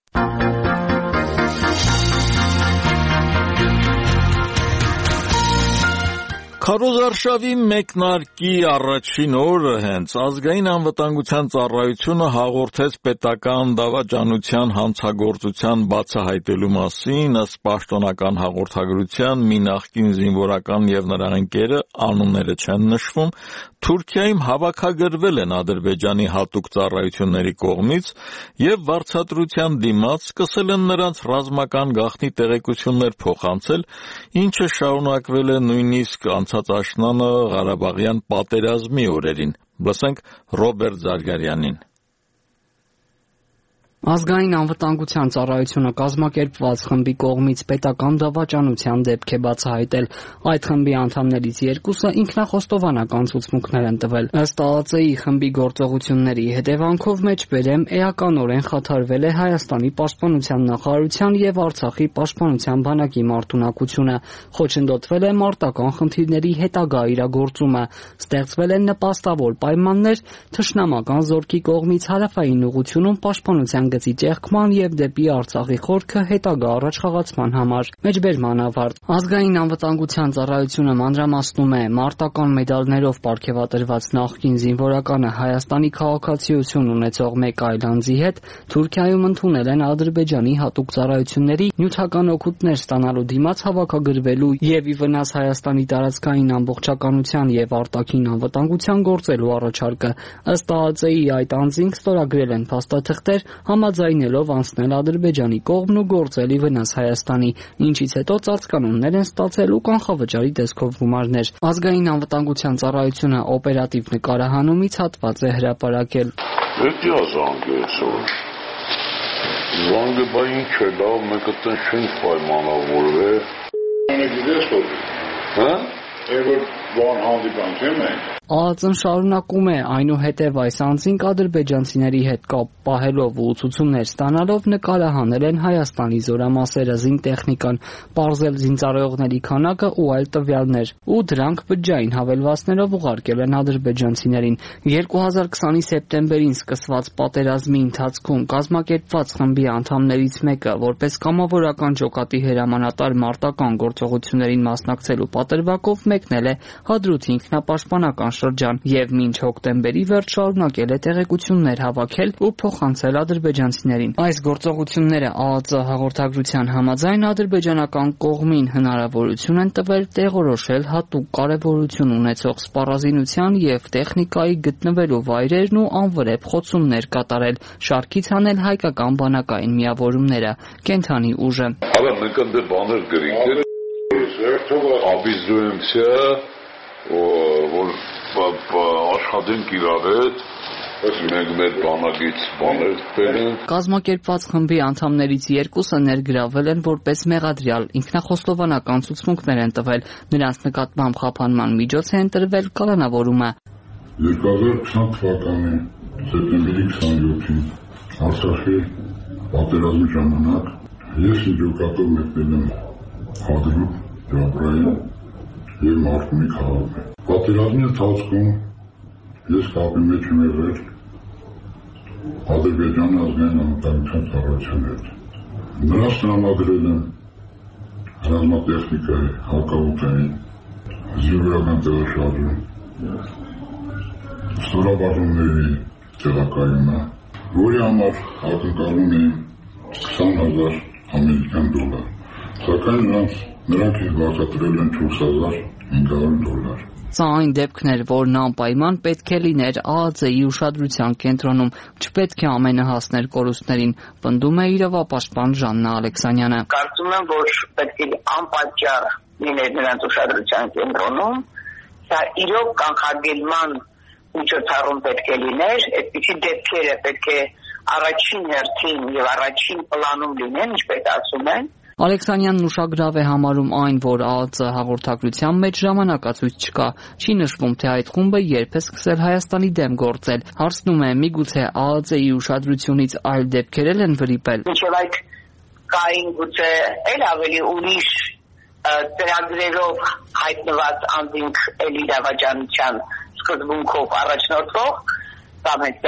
Քարոզարշավի մեկնարկի առաջին օրը հենց ազգային անվտանգության ծառայությունը հաղորդեց պետական դավաճանության հանցագործության բացահայտելու մասին, ըստ պաշտոնական հաղորդագրության մի նախկին զինվորական եւ նրա ընկերը, անունները չեն նշվում, Թուրքիայում հավաքագրվել են Ադրբեջանի հատուկ ծառայությունների կողմից եւ վարձատրության դիմաց սկսել են նրանց ռազմական գաղտնի տեղեկություններ փոխանցել, ինչը շարունակվել է նույնիսկ անցած աշնանը Ղարաբաղյան պատերազմի օրերին։ Լսենք Ռոբերտ Զարգարյանին։ Ազգային անվտանգության ծառայությունը կազմակերպված խմբի կողմից պետական դավաճանության դեպք է բացահայտել։ Այդ խմբի անդամներից երկուսը ինքնախոստովանական ցուցմունքներ են տվել։ Ըստ ԱԱԾ-ի խմբի գործողությունների հետևանքով մեջբերեմ էականորեն խաթարվել է Հայաստանի պաշտպանության նախարարության եւ Արցախի պաշտպանության բանակի մարտունակությունը, խոչընդոտվել է մարտական խնդիրների հետագա իրագործումը, ստեղծվել են նպաստավոր պայմաններ թշնամական զորքի կողմից հարավային ուղղությունում պաշտպանության գծի ճեղքման եւ դեպի Արցախի խորքը հետագա առաջխաղացման համար։ Մեջբերման ավարտ։ Ազգային անվտանգության ծառայությունը մանրամասնում է մարտական մեդալներով պարգևատրված նախկին զինվորականը Հայաստանի քաղաքացիություն ունեցող մեկ այլ անձի հետ Թուրքիայում ընդունել են Ադրբեջանի հատուկ ծառայությունների նյութական օգուտներ ստանալու դիմաց հավաքագրվելու եւ ի վնաս Հայաստանի տարածքային ամբողջականության եւ արտաքին անվտանգության գործելու առաջարկը։ Ըստ ԱԱԾ-ի այդ անձին ստորագրել են փաստաթղթեր համաձայնելով անցնել Ադրբեջանի կողմն ու գործել ի վնաս Հայաստանի, ինչից հետո ծածկանուններ են ստացել ու կանխավճարի տեսքով գումարներ։ Ազգային անվտանգության ծառայությունը օպերատիվ նկարահանումից հատված է հրապարակել։ Դա զանգեցով։ Զանգը բա ինչ է դա, մենք այդտեղ չենք պայմանավորվել։ Գիտես որ, հա? Էվոր բան հանդիպան չեմ ենք։ ԱԱԾ-ն շարունակում է այնուհետև այս անձին ադրբեջանցիների հետ կապ պահելով ու ուսուցումներ ստանալով նկարահանել են Հայաստանի զորամասերը, զինտեխնիկան, պարզել զինծառայողների քանակը ու այլ տվյալներ, ու դրանք բջջային հավելվածներով ուղարկել են ադրբեջանցիներին։ 2020-ի սեպտեմբերին սկսված պատերազմի ընթացքում կազմակերպված խմբի անդամներից մեկը, որպես կամավորական ջոկատի հրամանատար մարտական գործողություններին մասնակցելու պատրվակով մեկնել է Հադրութի ինքնապաշտպանական շրջան եւ մինչ հոկտեմբերի վերջ շարունակել է տեղեկություններ հավաքել ու փոխանցել ադրբեջանցիներին։ Այս գործողությունները ԱԱԾ հաղորդագրության համաձայն ադրբեջանական կողմին հնարավորություն են տվել տեղորոշել հատուկ կարևորություն ունեցող սպառազինության եւ տեխնիկայի գտնվելու վայրերն ու անվրեպ խոցումներ կատարել, շարքից հանել հայկական բանակային միավորումները, կենթանի ուժը։ Հələ մենք ընդ բաներ գրինք, աբիզուեմցիա, որ աշխատենք իրար հետ, մենք մեր բանակից բաներ բերենք։ Կազմակերպված խմբի անդամներից երկուսը ներգրավել են որպես մեղադրյալ, ինքնախոստովանական ցուցմունքներ են տվել, նրանց նկատմամբ խափանման միջոց է ընտրվել կալանավորումը։ 2020 թվականի սեպտեմբերի 27-ին Արցախի պատերազմի ժամանակ ես միջոկատով մեկնել եմ Հադրութ, Ջաբրայել եւ Մարտունի քաղաք։ Պատերազմի ընթացքում ես կապի մեջ եմ եղել Ադրբեջանի ազգային անվտանգության ծառայության հետ։ Նրանց տրամադրել եմ ռազմատեխնիկայի, հակաօդային, զինվորական տեղաշարժում, ստորաբաժանումների տեղակայումը, որի համար ակնկալում էին 20,000 ամերիկյան դոլար, սակայն նրանք ինձ բացատրել են 4,500 դոլար։ Սա այն դեպքն էր, որն անպայման պետք է լիներ ԱԱԾ-ի ուշադրության կենտրոնում, չպետք է ամենը հասներ կորուստներին, պնդում է իրավապաշտպան Ժաննա Ալեքսանյանը։ Կարծում եմ, որ պետք է անպատճառ լիներ նրանց ուշադրության կենտրոնում, սա իրոք կանխարգելման միջոցառում պետք է լիներ, այդպիսի դեպքերը պետք է առաջին հերթին եւ առաջին պլանում լինեն, ինչպես ասում են։ Ալեքսանյանն ուշագրավ է համարում այն, որ ԱԱԾ հաղորդագրության մեջ ժամանակացույց չկա, չի նշվում, թե այդ խումբը երբ է սկսել Հայաստանի դեմ գործել։ Հարցնում է, միգուցե ԱԱԾ-ի ուշադրությունից այլ դեպքեր են վրիպել։ Մինչև այդ կային գուցե էլ ավելի ուրիշ ծրագրերով հայտնված անձինք էլի դավաճանության սկզբունքով առաջնորդող կամ այդ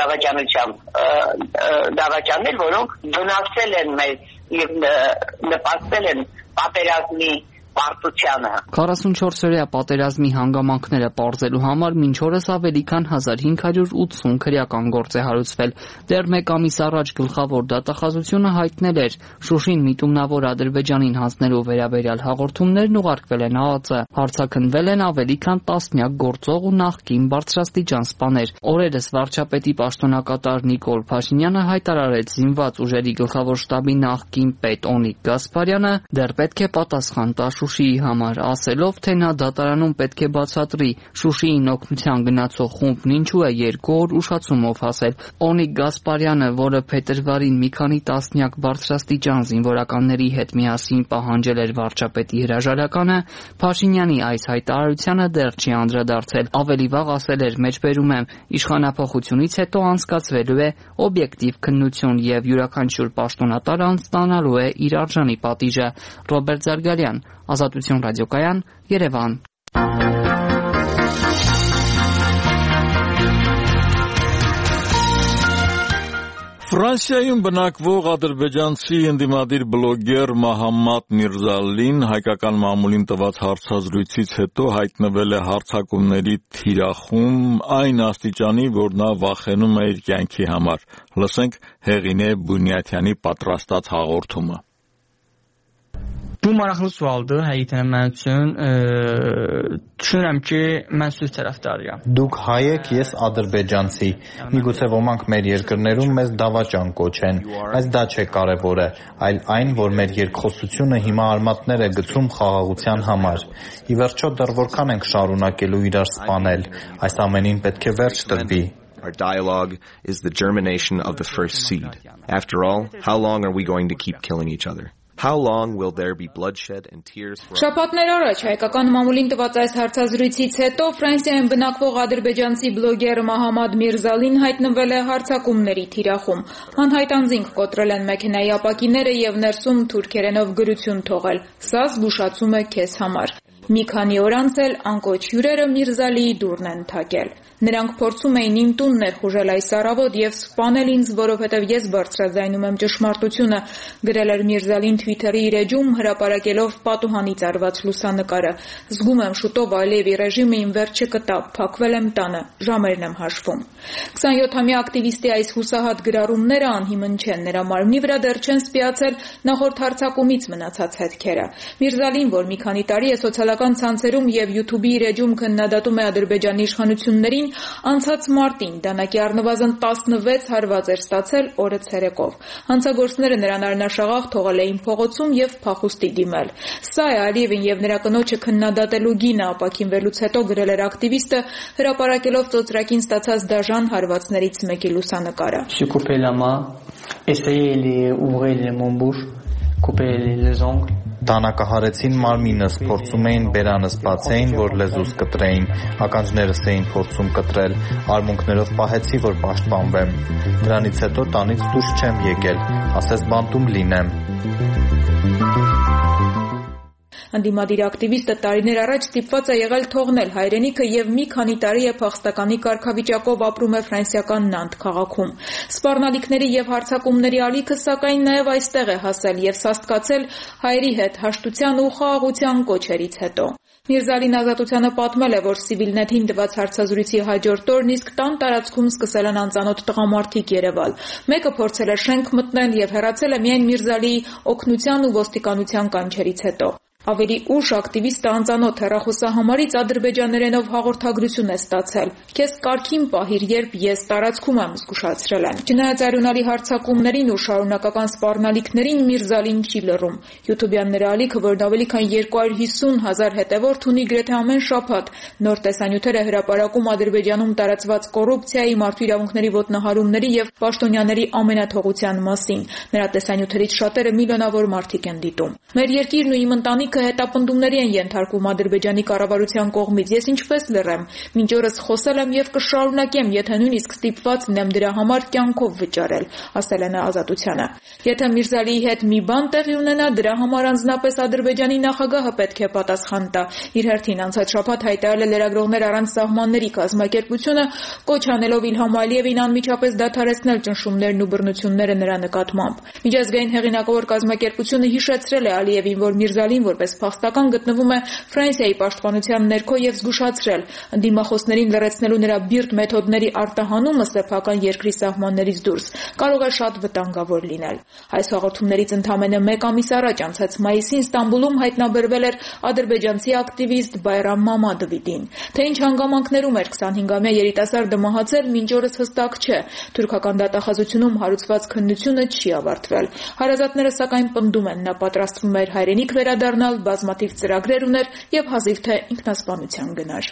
դավաճաններ, որոնք վնասել են մեզ եւ նպաստել են պատերազմի պարտությանը։ 44-օրյա պատերազմի հանգամանքները պարզելու համար մինչ օրս ավելի քան 1580 քրեական գործ է հարուցվել։ Դեռ մեկ ամիս առաջ գլխավոր դատախազությունը հայտնել էր, Շուշին միտումնավոր Ադրբեջանին հանձնելու վերաբերյալ հաղորդումներն ուղարկվել են ԱԱԾ, հարցաքննվել են ավելի քան տասնյակ գործող ու նախկին բարձրաստիճան սպաներ։ Օրերս վարչապետի պաշտոնակատար Նիկոլ Փաշինյանը հայտարարեց զինված ուժերի գլխավոր շտաբի նախկին պետ Օնիկ Գասպարյանը դեռ պետք է պատասխան տա Շուշիի համար, ասելով, թե նա դատարանում պետք է բացատրի Շուշիին օգնության գնացող խումբն ինչու է 2 օր ուշացումով հասել։ Օնիկ Գասպարյանը, որը փետրվարին մի քանի տասնյակ բարձրաստիճան զինվորականների հետ միասին պահանջել էր վարչապետի հրաժարականը, Փաշինյանի այս հայտարարությանը դեռ չի անդրադարձել։ Ավելի վաղ ասել էր, մեջբերում եմ, իշխանափոխությունից հետո անցկացվելու է օբյեկտիվ քննություն եւ յուրաքանչյուր պաշտոնատար անստանալու է իր արժանի պատիժը։ Ռոբերտ Զարգարյան, Ազատություն ռադիոկայան, Երևան։ Ֆրանսիայում բնակվող ադրբեջանցի ընդդիմադիր բլոգեր Մահամմադ Միրզալին հայկական մամուլին տված հարցազրույցից հետո հայտնվել է հարձակումների թիրախում այն աստիճանի, որ նա վախենում է իր կյանքի համար։ Լսենք Հեղինե Բունյաթյանի պատրաստած հաղորդումը։ Bu maraqlı sualdır həqiqətən mənim üçün. Düşünürəm ki, mən sülh tərəfdarıyam. Դուք հայ եք, ես ադրբեջանցի։ Միգուցե ոմանք մեր երկրներում մեզ դավաճան կոչեն, բայց դա չէ կարևորը, այլ այն, որ մեր երկխոսությունը հիմա արմատներ է գցում խաղաղության համար։ Ի վերջո դեռ որքան ենք շարունակելու իրար սպանել, այս ամենին պետք է վերջ տրվի։ Our dialogue is the germination of the first seed. After all, how long are we going to keep killing each other? How long will there be bloodshed and tears for Շաբաթներ առաջ հայկական մամուլին տված այս հարցազրույցից հետո Ֆրանսիայում բնակվող ադրբեջանցի բլոգեր Մահամմադ Միրզալին հայտնվել է հարձակումների թիրախում։ Անհայտ անձինք կոտրել են մեքենայի ապակիները եւ ներսում թուրքերենով գրություն թողել. «Սա զգուշացում է քեզ համար»։ Մի քանի օր անց էլ անկոչ հյուրերը Միրզալիի դուռն են թակել։ Նրանք փորձում էին իմ տուն ներխուժել այս առավոտ եւ սպանել ինձ, որովհետեւ ես բարձրաձայնում եմ ճշմարտությունը, գրել էր Միրզալին Twitter-ի իր էջում, հրապարակելով պատուհանից արված լուսանկարը։ Զգում եմ շուտով Ալիևի ռեժիմը իմ վերջը կտա, փակվել եմ տանը, ժամերն եմ հաշվում։ 27-ամյա ակտիվիստի այս հուսահատ գրառումները անհիմն չեն, նրա մարմնի վրա դեռ չեն սպիացել նախորդ հարձակումից մնացած հետքերը։ Միրզալին, որ մի քանի տարի է սոցիալական ցանցերում եւ YouTube-ի իր էջում քննադատում է Ադրբեջանի իշխանություններին, անցած մարտին դանակի առնվազն 16 հարված էր ստացել օրը ցերեկով։ Հանցագործները նրան արնաշաղախ թողել էին փողոցում եւ փախուստի դիմել։ Սա է Ալիևին եւ նրա կնոջը քննադատելու գինը, ապաքինվելուց հետո գրել էր ակտիվիստը, հրապարակելով ծոծրակին ստացած դաժան հարվածներից մեկի լուսանկարը։ Դանակահարեցին մարմինս, փորձում էին բերանս բացեին, որ լեզուս կտրեին, ականջներս էին փորձում կտրել, արմունկներով պահեցի, որ պաշտպանվեմ։ Դրանից հետո տանից դուրս չեմ եկել, ասես բանտում լինեմ։ Ընդդիմադիր ակտիվիստը տարիներ առաջ ստիպված է եղել թողնել հայրենիքը եւ մի քանի տարի է փախստականի կարգավիճակով ապրում է ֆրանսիական Նանտ քաղաքում։ Սպառնալիքների եւ հարձակումների ալիքը սակայն նաեւ այստեղ է հասել եւ սաստկացել հայերի հետ հաշտության ու խաղաղության կոչերից հետո։ Միրզալին Ազատությանը պատմել է, որ Civilnet-ին տված հարցազրույցի հաջորդ օրն իսկ տան տարածքում սկսել են անծանոթ տղամարդիկ երևալ։ Մեկը փորձել է շենք մտնել եւ հեռացել է միայն Միրզալիի օգնության ու ոստիկանության կանչերից հետո։ Ավելի ուշ ակտիվիստը անծանոթ հեռախոսահամարից ադրբեջաներենով հաղորդագրություն է ստացել. «Քեզ կարգին պահիր, երբ ես տարածքում եմ», զգուշացրել են։ Չնայած արյունալի հարձակումներին ու շարունակական սպառնալիքներին Միրզալին չի լռում։ YouTube-յան նրա ալիքը, որն ավելի քան 250,000 հետևորդ ունի, գրեթե ամեն շաբաթ նոր տեսանյութեր է հրապարակում Ադրբեջանում տարածված կոռուպցիայի, մարդու իրավունքների ոտնահարումների եւ պաշտոնյաների ամենաթողության մասին։ Նրա տեսանյութերից շատերը միլիոնավոր մարդիկ են դիտում։ Մեր երկիրն ու իմ ընտանիքը հետապնդումների են ենթարկվում Ադրբեջանի կառավարության կողմից։ Ես ինչպես լռեմ։ Մինչ օրս խոսել եմ եւ կշարունակեմ, եթե նույնիսկ ստիպված լինեմ դրա համար կյանքով վճարել, ասել է նա Ազատությանը։ Եթե Միրզալիի հետ մի բան տեղի ունենա, դրա համար անձնապես Ադրբեջանի նախագահը պետք է պատասխան տա։ Իր հերթին անցած շաբաթ հայտարարել է Լրագրողներ առանց սահմանների կազմակերպությունը, կոչ անելով Իլհամ Ալիևին անմիջապես դադարեցնել ճնշումներն ու բռնությունները նրա նկատմամբ։ Միջազգային հեղինակավոր կազմակերպությունը հիշեցրել է Ալիևին, որ Միրզալին որպես փախստական գտնվում է Ֆրանսիայի պաշտպանության ներքո եւ զգուշացրել, ընդդիմախոսներին լռեցնելու նրա բիրտ մեթոդների արտահանումը սեփական երկրի սահմաններից դուրս կարող է շատ վտանգավոր լինել։ Այս հաղորդումներից ընդամենը 1 ամիս առաջ անցած մայիսին Ստամբուլում հայտնաբերվել էր ադրբեջանցի ակտիվիստ Բայրամ Մամադովին։ Թե ինչ հանգամանքներում էր 25-ամյա երիտասարդը մահացել, մինչ օրս հստակ չէ։ Թուրքական դատախազությունում հարուցված քննությունը չի ավարտվել։ Հարազատները սակայն պնդում են, նա պատրաստվում էր հայրենիք վերադառնալ, բազմաթիվ ծրագրեր ուներ եւ հազիվ թե ինքնասպանության գնար։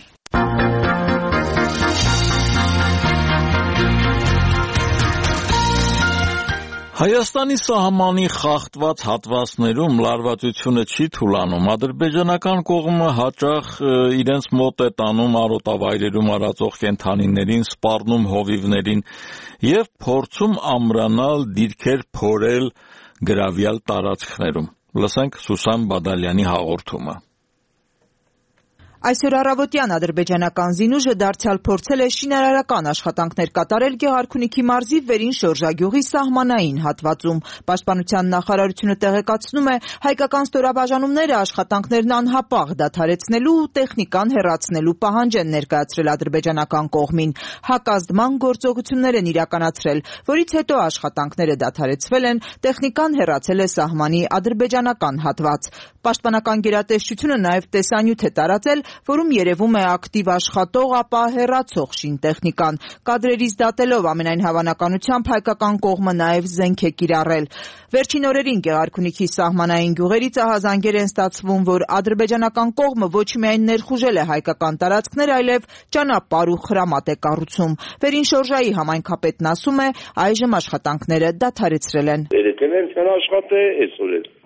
Հայաստանի սահմանի խախտված հատվածներում լարվածությունը չի թուլանում։ Ադրբեջանական կողմը հաճախ իրենց մոտ է տանում արոտավայրերում արածող կենդանիներին, սպառնում հովիվներին եւ փորձում ամրանալ, դիրքեր փորել գրավյալ տարածքներում։ Լսենք Սուսան Բադալյանի հաղորդումը։ Այսօր առավոտյան ադրբեջանական զինուժը դարձյալ փորձել է շինարարական աշխատանքներ կատարել Գեղարքունիքի մարզի Վերին շրջագյուղի սահմանային հատվածում։ Պաշտպանության նախարարությունը տեղեկացնում է, հայկական ստորաբաժանումները աշխատանքներն անհապաղ դադարեցնելու ու տեխնիկան հեռացնելու պահանջ են ներկայացրել ադրբեջանական կողմին։ Հակազդման գործողություններ են իրականացրել, որից հետո աշխատանքները դադարեցվել են, տեխնիկան հեռացել է սահմանի ադրբեջանական հատված։ Պաշտպանական գերատեսչությունը նաև տեսանյութ է տարածել, որում երևում է ակտիվ աշխատող, ապա հեռացող շինտեխնիկան։ Կադրերից դատելով ամենայն հավանականությամբ հայկական կողմը նաև զենք է կիրառել։ Վերջին օրերին Գեղարքունիքի սահմանային գյուղերից ահազանգեր են ստացվում, որ ադրբեջանական կողմը ոչ միայն ներխուժել է հայկական տարածքներ, այլև ճանապարհ ու խրամատ է կառուցում։ Վերին շորժայի համայնքապետն ասում է, այժմ աշխատանքները դադարեցրել են։ Երեքեն չեն աշխատե, այսօր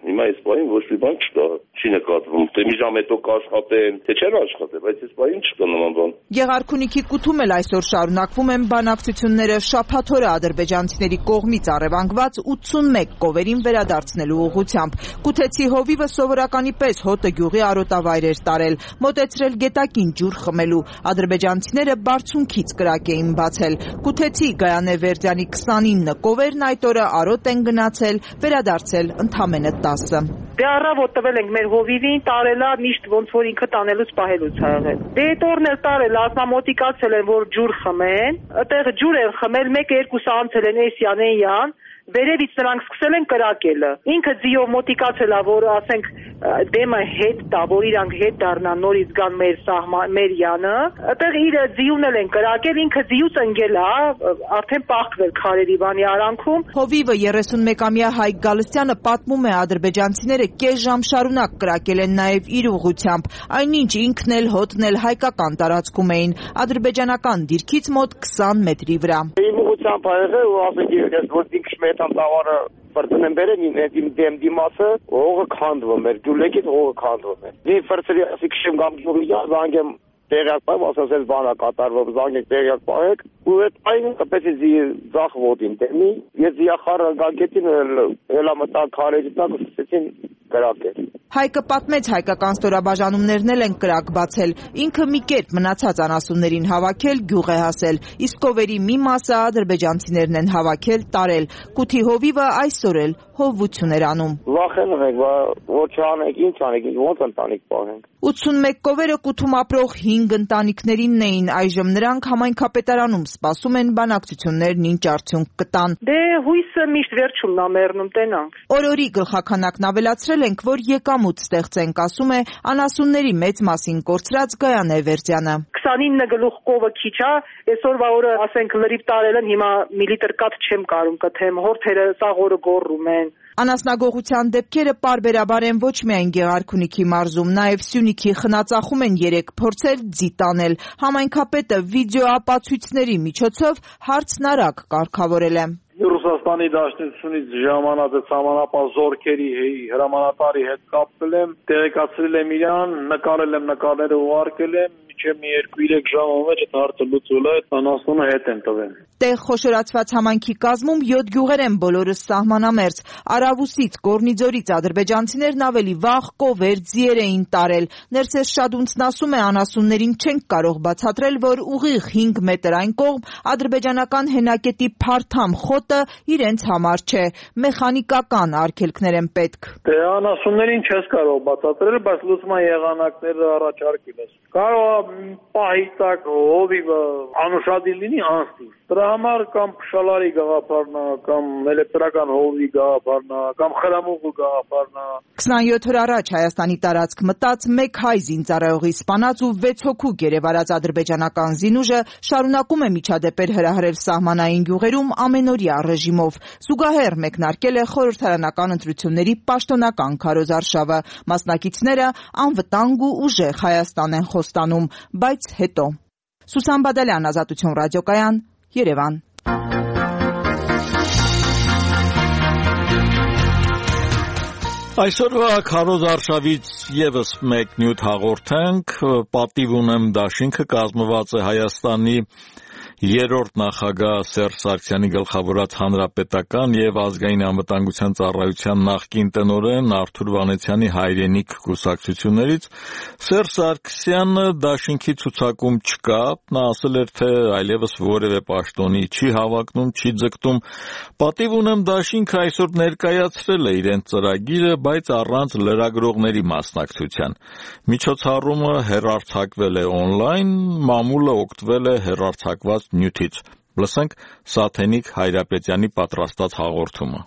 Հիմա այս բանին ոչ մի բան չկա, չի նկատվում, թե մի ժամ հետո կաշխատեն, թե չեն աշխատել, բայց այս բանին չկա նման բան։ Գեղարքունիքի կուտում էլ այսօր շարունակվում են բանակցությունները, շաբաթ օրը ադրբեջանցիների կողմից առևանգված 81 կովերին վերադարձնելու ուղղությամբ։ Կութեցի հովիվը սովորականի պես հոտը գյուղի արոտավայր էր տարել, մոտեցրել գետակին ջուր խմելու։ Ադրբեջանցիները բարձունքից կրակ էին բացել։ Կութեցի Գայանե Վերդյանի 29 կովերն այդ օրը արոտ են գնացել, վերադարձել ընդամենը 10-ը։ Դե առավոտ տվել ենք մեր հովիվին, տարելա միշտ ոնց որ ինքը տանելուց պահելուց ա եղել։ Դե այդ օրն էլ տարել, ասնամոտիկացել են, որ ջուր խմեն, այդտեղ ջուր են խմել, 1-2 անցել են էսյան, վերևից նրանք սկսել են կրակելը։ Ինքը ձիով մոտիկացել է, որ ասենք դեմը հետ տա, որ իրանք հետ դառնան, նորից գան մեր յանը։ Այդտեղ իր ձիուն են կրակել, ինքը ձիուց ընկել է, արդեն պահկվել քարերի բանի արանքում։ Հովիվը 31-ամյա Հայկ Գալստյանը պատմում է, ադրբեջանցիները կես ժամ շարունակ կրակել են նաև իր ուղղությամբ, այնինչ ինքն էլ հոտն էլ հայկական տարածքում էին, ադրբեջանական դիրքից մոտ 20 մետրի վրա։ Իմ ուղղությամբ ա եղել ու ասենք որ դիքշ տավարը բրծնեմ բերեն իմ դեմ դիմացը հողը քանդվում էր, գյուլեկից հողը քանդվում էր։ Դի ֆրցրի ասի քշեմ կամ գյուղի զանգեմ տեղյակ պահեմ, ասած այս բանը կատարվող զանգեք տեղյակ պահեք ու այդ այն կպեցի ձախ ոտին դեմի, ես զիախարը գանգետին հելա մտա քարերի տակ սկսեցին կրակել։ Հայկը պատմեց հայկական ստորաբաժանումներն էլ են կրակ բացել, ինքը մի կերպ մնացած անասուններին հավաքել, գյուղ է հասել, իսկ կովերի մի մասը ադրբեջանցիներն են հավաքել, տարել։ Կութի հովիվը այսօր էլ հովություն էր անում։ Վախենում ենք, որ չանենք, ինչ անենք, ոնց ընտանիք պահենք։ 81 կովերը Կութում ապրող 5 ընտանիքներինն էին, այժմ նրանք համայնքապետարանում սպասում են բանակցություններն ինչ արդյունք կտան։ Դե հույսը միշտ վերջումն ա մեռնում, տենանք։ Օրորի գլխաքանակն ավելացրել ենք, որ եկամուտ ստեղծենք, ասում է անասունների մեծ մասին կորցրած Գայանե Վերդյանը։ 29 գլուխ կովը քիչ է, այսօրվա օրը ասենք լրիվ տարել են, հիմա մի լիտր կաթ չեմ կարում կթեմ, հորթերը սաղորը գոռում են։ Անասնագողության դեպքերը պարբերաբար են ոչ միայն Գեղարքունիքի մարզում, նաև Սյունիքի խնածախում են 3 փորձել ձի տանել։ Համայնքապետը վիդեոապացույցների միջոցով հարցն արագ կարգավորել է։ Ռուսաստանի Դաշնությունից ժամանած համանապահ զորքերի հրամանատարի հետ կապվել եմ, տեղեկացրել եմ իրան, նկարել եմ նկարները ուղարկել եմ, մինչև մի 2-3 ժամի մեջ այդ հարցը լուծվել է, անասունը հետ են տվել։ Տեղ խոշորացված համայնքի կազմում 7 գյուղեր են բոլորս սահմանամերձ։ Արավուսից, Գորնիձորից ադրբեջանցիներն ավելի վաղ կովեր, ձիեր էին տարել։ Ներսես Շադունցն ասում է, անասուններին չենք կարող բացատրել, որ ուղիղ 5 մետր այն կողմ ադրբեջանական հենակետի փարթամ խոտը իրենց համար չէ, մեխանիկական արգելքներ են պետք։ Դե անասուններին չես կարող բացատրել, բայց լուծման եղանակները առաջարկել ես։ Կարող պահի տակ հովիվը անուշադիր լինի անստի։ Դրա համար կամ փշալարի գաղափարնա, կամ էլեկտրական հովի գաղափարնա, կամ խրամուղու գաղափարնա։ 27 օր առաջ Հայաստանի տարածք մտած 1 հայ զինծառայողի սպանած ու 6 հոգու գերեվարած ադրբեջանական զինուժը շարունակում է միջադեպեր հրահրել սահմանային գյուղերում ամենօրյա ռեժիմով։ Զուգահեռ մեկնարկել է խորհրդարանական ընտրությունների պաշտոնական քարոզարշավը։ Մասնակիցները անվտանգ ու ուժեղ Հայաստան են խոստանում, բայց հետո։ Սուսան Բադալյան, Ազատություն ռադիոկայան, Երևան։ Այսօրվա քարոզարշավից եւս մեկ նյութ հաղորդենք, պատիվ ունեմ դաշինքը կազմված է Հայաստանի երրորդ նախագահ Սերժ Սարգսյանի գլխավորած Հանրապետական եւ ազգային անվտանգության ծառայության նախկին տնօրեն Արթուր Վանեցյանի հայրենիք կուսակցություններից։ Սերժ Սարգսյանը դաշինքի ցուցակում չկա, նա ասել էր, թե այլևս որևէ պաշտոնի չի հավակնում, չի ձգտում։ Պատիվ ունեմ դաշինքը այսօր ներկայացրել է իրենց ծրագիրը, բայց առանց լրագրողների մասնակցության։ Միջոցառումը հեռարձակվել է on-line, մամուլը օգտվել է հեռարձակված նյութից։ Լսենք Սաթենիկ Հայրապետյանի պատրաստած հաղորդումը։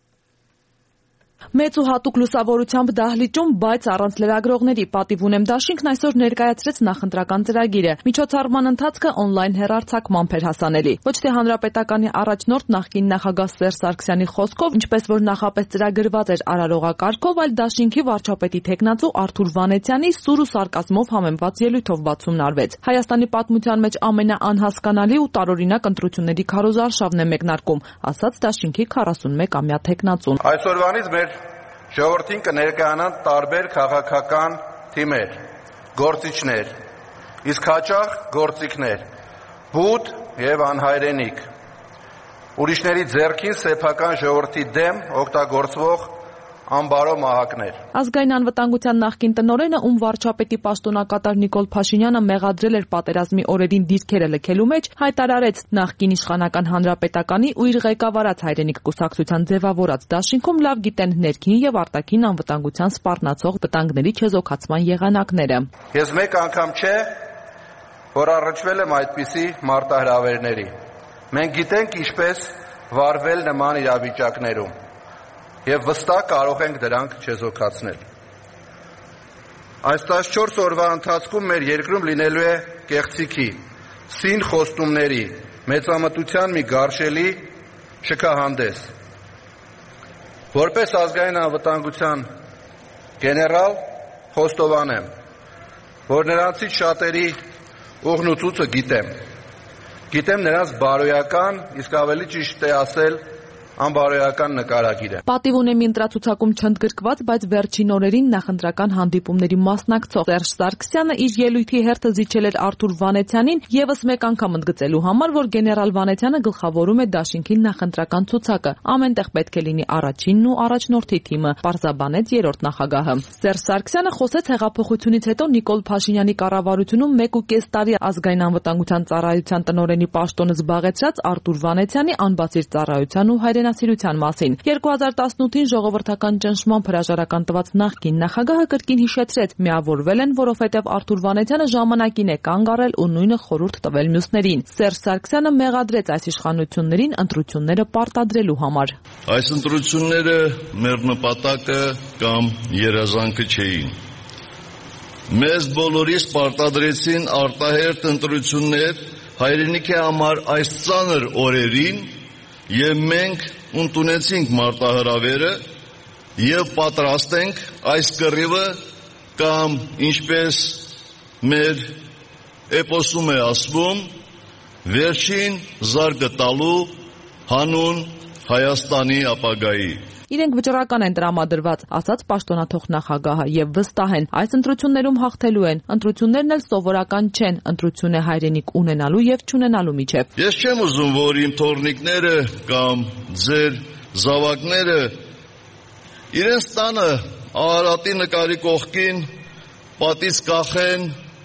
Մեծ ու հատուկ լուսավորությամբ դահլիճում, բայց առանց լրագրողների պատիվ ունեմ դաշինքն այսօր ներկայացրեց նախընտրական ծրագիրը։ Միջոցառման ընթացքը on-line հեռարձակմամբ էր հասանելի։ Ոչ թե հանրապետականի առաջնորդ նախկին նախագահ Սերժ Սարգսյանի խոսքով, ինչպես որ նախապես ծրագրված էր արարողակարգով, այլ դաշինքի վարչապետի թեկնածու Արթուր Վանեցյանի սուր ու սարկազմով համեմված ելույթով բացումն արվեց։ Հայաստանի պատմության մեջ ամենաանհասկանալի ու տարօրինակ ընտրությունների քարոզարշավն է մեկնարկում, ասաց դաշինքի 41-ամյա թեկնածուն։ Այսօրվանից մեր ժողովրդին կներկայանան տարբեր քաղաքական թիմեր, գործիչներ, իսկ հաճախ գործիքներ, բութ եւ անհայրենիք, ուրիշների ձեռքին սեփական ժողովրդի դեմ օգտագործվող անբարո մահակներ։ Ազգային անվտանգության նախկին տնօրենը, ում վարչապետի պաշտոնակատար Նիկոլ Փաշինյանը մեղադրել էր պատերազմի օրերին դիրքերը լքելու մեջ, հայտարարեց նախկին իշխանական հանրապետականի ու իր ղեկավարած Հայրենիք կուսակցության ձևավորած դաշինքում լավ գիտեն ներքին եւ արտաքին անվտանգության սպառնացող վտանգների չեզոքացման եղանակները։ Ես մեկ անգամ չէ, որ առնչվել եմ այդպիսի մարտահրավերների։ Մենք գիտենք ինչպես վարվել նման իրավիճակներում եւ վստահ կարող ենք դրանք չեզոքացնել։ Այս 14 օրվա ընթացքում մեր երկրում լինելու է կեղծիքի, սին խոստումների, մեծամտության մի գարշելի շքահանդես։ Որպես ազգային անվտանգության գեներալ խոստովանեմ, որ նրանցից շատերի ուղն ու ցույցը գիտեմ։ Գիտեմ նրանց բարոյական, իսկ ավելի ճիշտ է ասել, անբարոյական նկարագիրը։ Պատիվ ունեմ ընտրացուցակում չընդգրկված, բայց վերջին օրերին նախընտրական հանդիպումների մասնակցող Սերժ Սարգսյանը իր ելույթի հերթը զիջել էր Արթուր Վանեցյանին եւս մեկ անգամ ընդգծելու համար, որ գեներալ Վանեցյանը գլխավորում է դաշինքի նախընտրական ցուցակը։ Ամենտեղ պետք է լինի առաջինն ու առաջնորդի թիմը, պարզաբանեց երրորդ նախագահը։ Սերժ Սարգսյանը խոսեց հեղափոխությունից հետո Նիկոլ Փաշինյանի կառավարությունում 1.5 տարի ազգային անվտանգության ծառայության տնօրենի պաշտոնը զբաղեցրած Արթուր Վանեցյանի անբացիր ծառայության ու հայրենասիրության մասին։ 2018-ին ժողովրդական ճնշման հրաժարական տված նախկին նախագահը կրկին հիշեցրեց, միավորվել են, որովհետև Արթուր Վանեցյանը ժամանակին է կանգ առել ու նույնը խորհուրդ տվել մյուսներին։ Սերժ Սարգսյանը մեղադրեց այս իշխանություններին ընտրությունները պարտադրելու համար։ Այս ընտրությունները մեր նպատակը կամ երազանքը չէին։ Մեզ բոլորիս պարտադրեցին արտահերթ ընտրություններ հայրենիքի համար այս ծանր օրերին եւ մենք ընդունեցինք մարտահրավերը եւ պատրաստ ենք այս կռիվը կամ ինչպես մեր էպոսում է ասվում վերջին զարգը տալու հանուն Հայաստանի ապագայի։ Իրենք վճռական են տրամադրված, ասաց պաշտոնաթող նախագահը, եւ վստահ են, այս ընտրություններում հաղթելու են։ Ընտրություններն էլ սովորական չեն, ընտրություն է հայրենիք ունենալու եւ չունենալու միջեւ։ Ես չեմ ուզում, որ իմ թորնիկները կամ ձեր զավակները իրենց տանը Արարատի նկարի կողքին պատից կախեն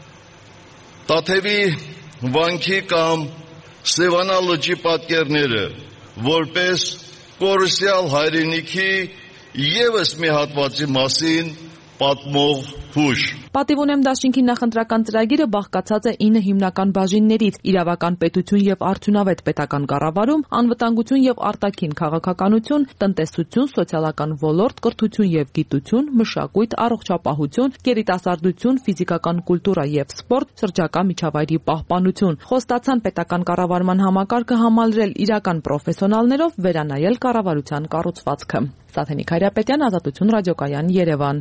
Տաթևի վանքի կամ Սևանա լճի պատկերները, որպես կորուսյալ հայրենիքի եւս մի հատվածի մասին պատմող հուշ։ Պատիվ ունեմ դաշինքի նախընտրական ծրագիրը բաղկացած է 9 հիմնական բաժիններից՝ իրավական պետություն եւ արդյունավետ պետական կառավարում, անվտանգություն եւ արտաքին քաղաքականություն, տնտեսություն, սոցիալական ոլորտ, կրթություն եւ գիտություն, մշակույթ, առողջապահություն, երիտասարդություն, ֆիզիկական կուլտուրա եւ սպորտ, շրջակա միջավայրի պահպանություն։ Խոստացան պետական կառավարման համակարգը համալրել իրական պրոֆեսիոնալներով, վերանայել կառավարության կառուցվածքը։ Սաթենիկ Հայրապետյան, Ազատություն ռադիոկայան, Երևան։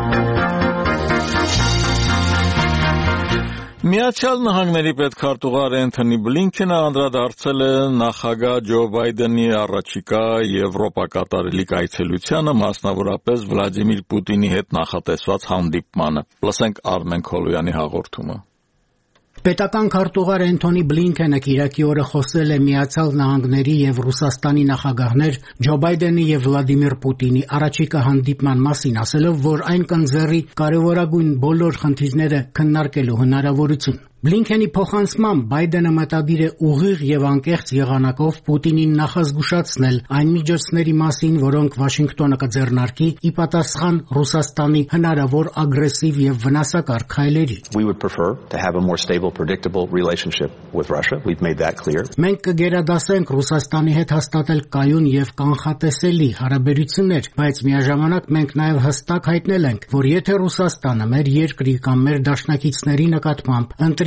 Միացյալ Նահանգների պետքարտուղար Էնթոնի Բլինքենը անդրադարձել է նախագահ Ջո Բայդենի առաջիկա Եվրոպա կատարելիք այցելությանը, մասնավորապես Վլադիմիր Պուտինի հետ նախատեսված հանդիպմանը։ Լսենք Արմեն Քոլոյանի հաղորդումը։ Պետական քարտուղար Էնթոնի Բլինքենը կիրակի օրը խոսել է Միացյալ Նահանգների եւ Ռուսաստանի նախագահներ Ջո Բայդենի եւ Վլադիմիր Պուտինի առաջիկա հանդիպման մասին, ասելով, որ այն կընձեռի կարևորագույն բոլոր խնդիրները քննարկելու հնարավորություն։ Բլինքենի փոխանցմամբ Բայդենը մտադիր է ուղիղ եւ անկեղծ եղանակով Պուտինին նախազգուշացնել այն միջոցների մասին, որոնք Վաշինգտոնը կձեռնարկի ի պատասխան Ռուսաստանի հնարավոր ագրեսիվ եւ վնասակար քայլերի։ Մենք կգերադասենք Ռուսաստանի հետ հաստատել կայուն եւ կանխատեսելի հարաբերություններ, բայց միաժամանակ մենք նաեւ հստակ հայտնել ենք, որ եթե Ռուսաստանը մեր երկրի կամ մեր դաշնակիցների նկատմամբ ընտրի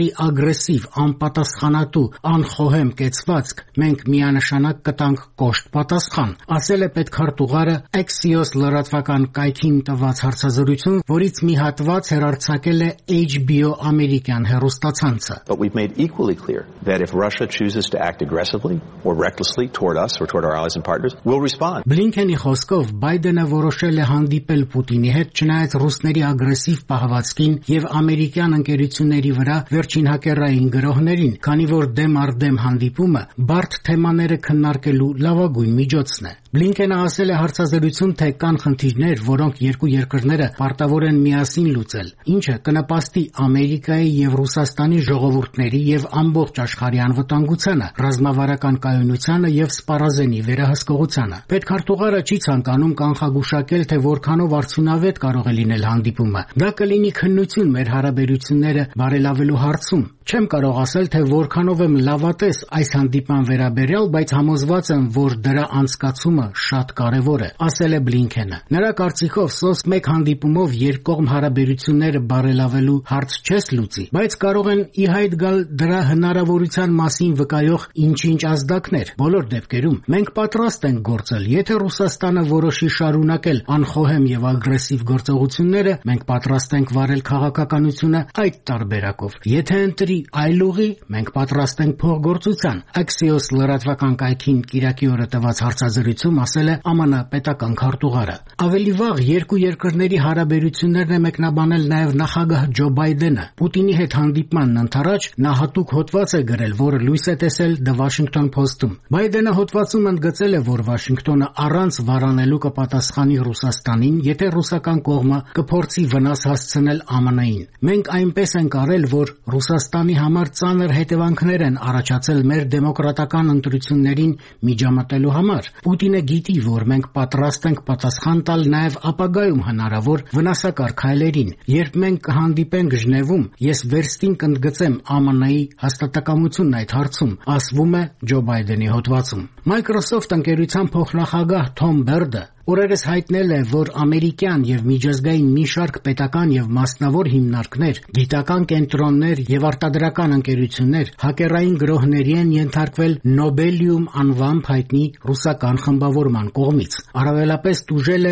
ռուսների ագրեսիվ, անպատասխանատու, անխոհեմ կեցվածք մենք միանշանակ կտանք կոշտ պատասխան, ասել է պետքարտուղարը Axios լրատվական կայքին տված հարցազրույցում, որից մի հատված հեռարձակել է HBO ամերիկյան հեռուստացանցը։ But we've made equally clear that if Russia chooses to act aggressively or recklessly toward us or toward our allies and partners, we'll respond. Բլինքենի խոսքով Բայդենը որոշել է հանդիպել Պուտինի հետ, չնայած ռուսների ագրեսիվ պահվածքին եւ ամերիկյան ընկերությունների վրա վերջին հակերային գրոհներին, քանի որ դեմ առ դեմ հանդիպումը բարդ թեմաները քննարկելու լավագույն միջոցն է։ Բլինքենը ասել է հարցազրույցում, թե կան խնդիրներ, որոնք երկու երկրները պարտավոր են միասին լուծել, ինչը կնպաստի Ամերիկայի եւ Ռուսաստանի ժողովուրդների եւ ամբողջ աշխարհի անվտանգությանը, ռազմավարական կայունությանը եւ սպառազենի վերահսկողությանը։ Պետքարտուղարը չի ցանկանում կանխագուշակել, թե որքանով արդյունավետ կարող է լինել հանդիպումը։ Դա կլինի քննություն մեր հարաբերությունները բարելավելու հարցում։ Չեմ կարող ասել, թե որքանով եմ լավատես այս հանդիպման վերաբերյալ, բայց համոզված եմ, որ դրա անցկացումը շատ կարևոր է, ասել է Բլինքենը։ Նրա կարծիքով սոս մեկ հանդիպումով երկկողմ հարաբերությունները բարելավելու հարց չես լուծի, բայց կարող են ի հայտ գալ դրա հնարավորության մասին վկայող ինչ-ինչ ազդակներ։ Բոլոր դեպքերում մենք պատրաստ ենք գործել, եթե Ռուսաստանը որոշի շարունակել անխոհեմ եւ ագրեսիվ գործողությունները, մենք պատրաստ ենք վարել քաղաքականությունը այդ տարբերակով։ Եթե ընտրի այլ ուղի, մենք պատրաստ ենք փոխգործության։ Axios լրատվական կայքին Կիրակի օրը տված հարցազրույցում ասել է ԱՄՆ պետական քարտուղարը։ Ավելի վաղ երկու երկրների հարաբերություններն է մեկնաբանել նաև նախագահ Ջո Բայդենը։ Պուտինի հետ հանդիպմանն ընթരാճ նա հատուկ հոդված է գրել, որը լույս է տեսել The Washington Post-ում։ Բայդենը հոդվածում ընդգծել է, որ Վաշինգտոնը առանց վարանելու կպատասխանի Ռուսաստանին, եթե ռուսական կողմը կփորձի վնաս հասցնել ԱՄՆ-ին։ Մենք այնպես ենք արել, որ Ռուսաստանի համար ծանր հետևանքներ են առաջացել մեր դեմոկրատական ընտրություններին միջամտելու համար։ Պուտինը գիտի, որ մենք պատրաստ ենք պատասխան տալ նաև ապագայում հնարավոր վնասակար քայլերին։ Երբ մենք կհանդիպենք Ժնևում, ես վերստին կընդգծեմ ԱՄՆ-ի հաստատակամությունն այդ հարցում, ասվում է Ջո Բայդենի հոդվածում։ Microsoft ընկերության փոխնախագահ Թոմ Բերդը օրերս հայտնել է, որ ամերիկյան եւ միջազգային մի շարք պետական եւ մասնավոր հիմնարկներ, գիտական կենտրոններ եւ արտադրական ընկերություններ հակերային գրոհների են ենթարկվել Նոբելիում անվամբ հայտնի ռուսական խմբավորման կողմից։ Առավելապես տուժել է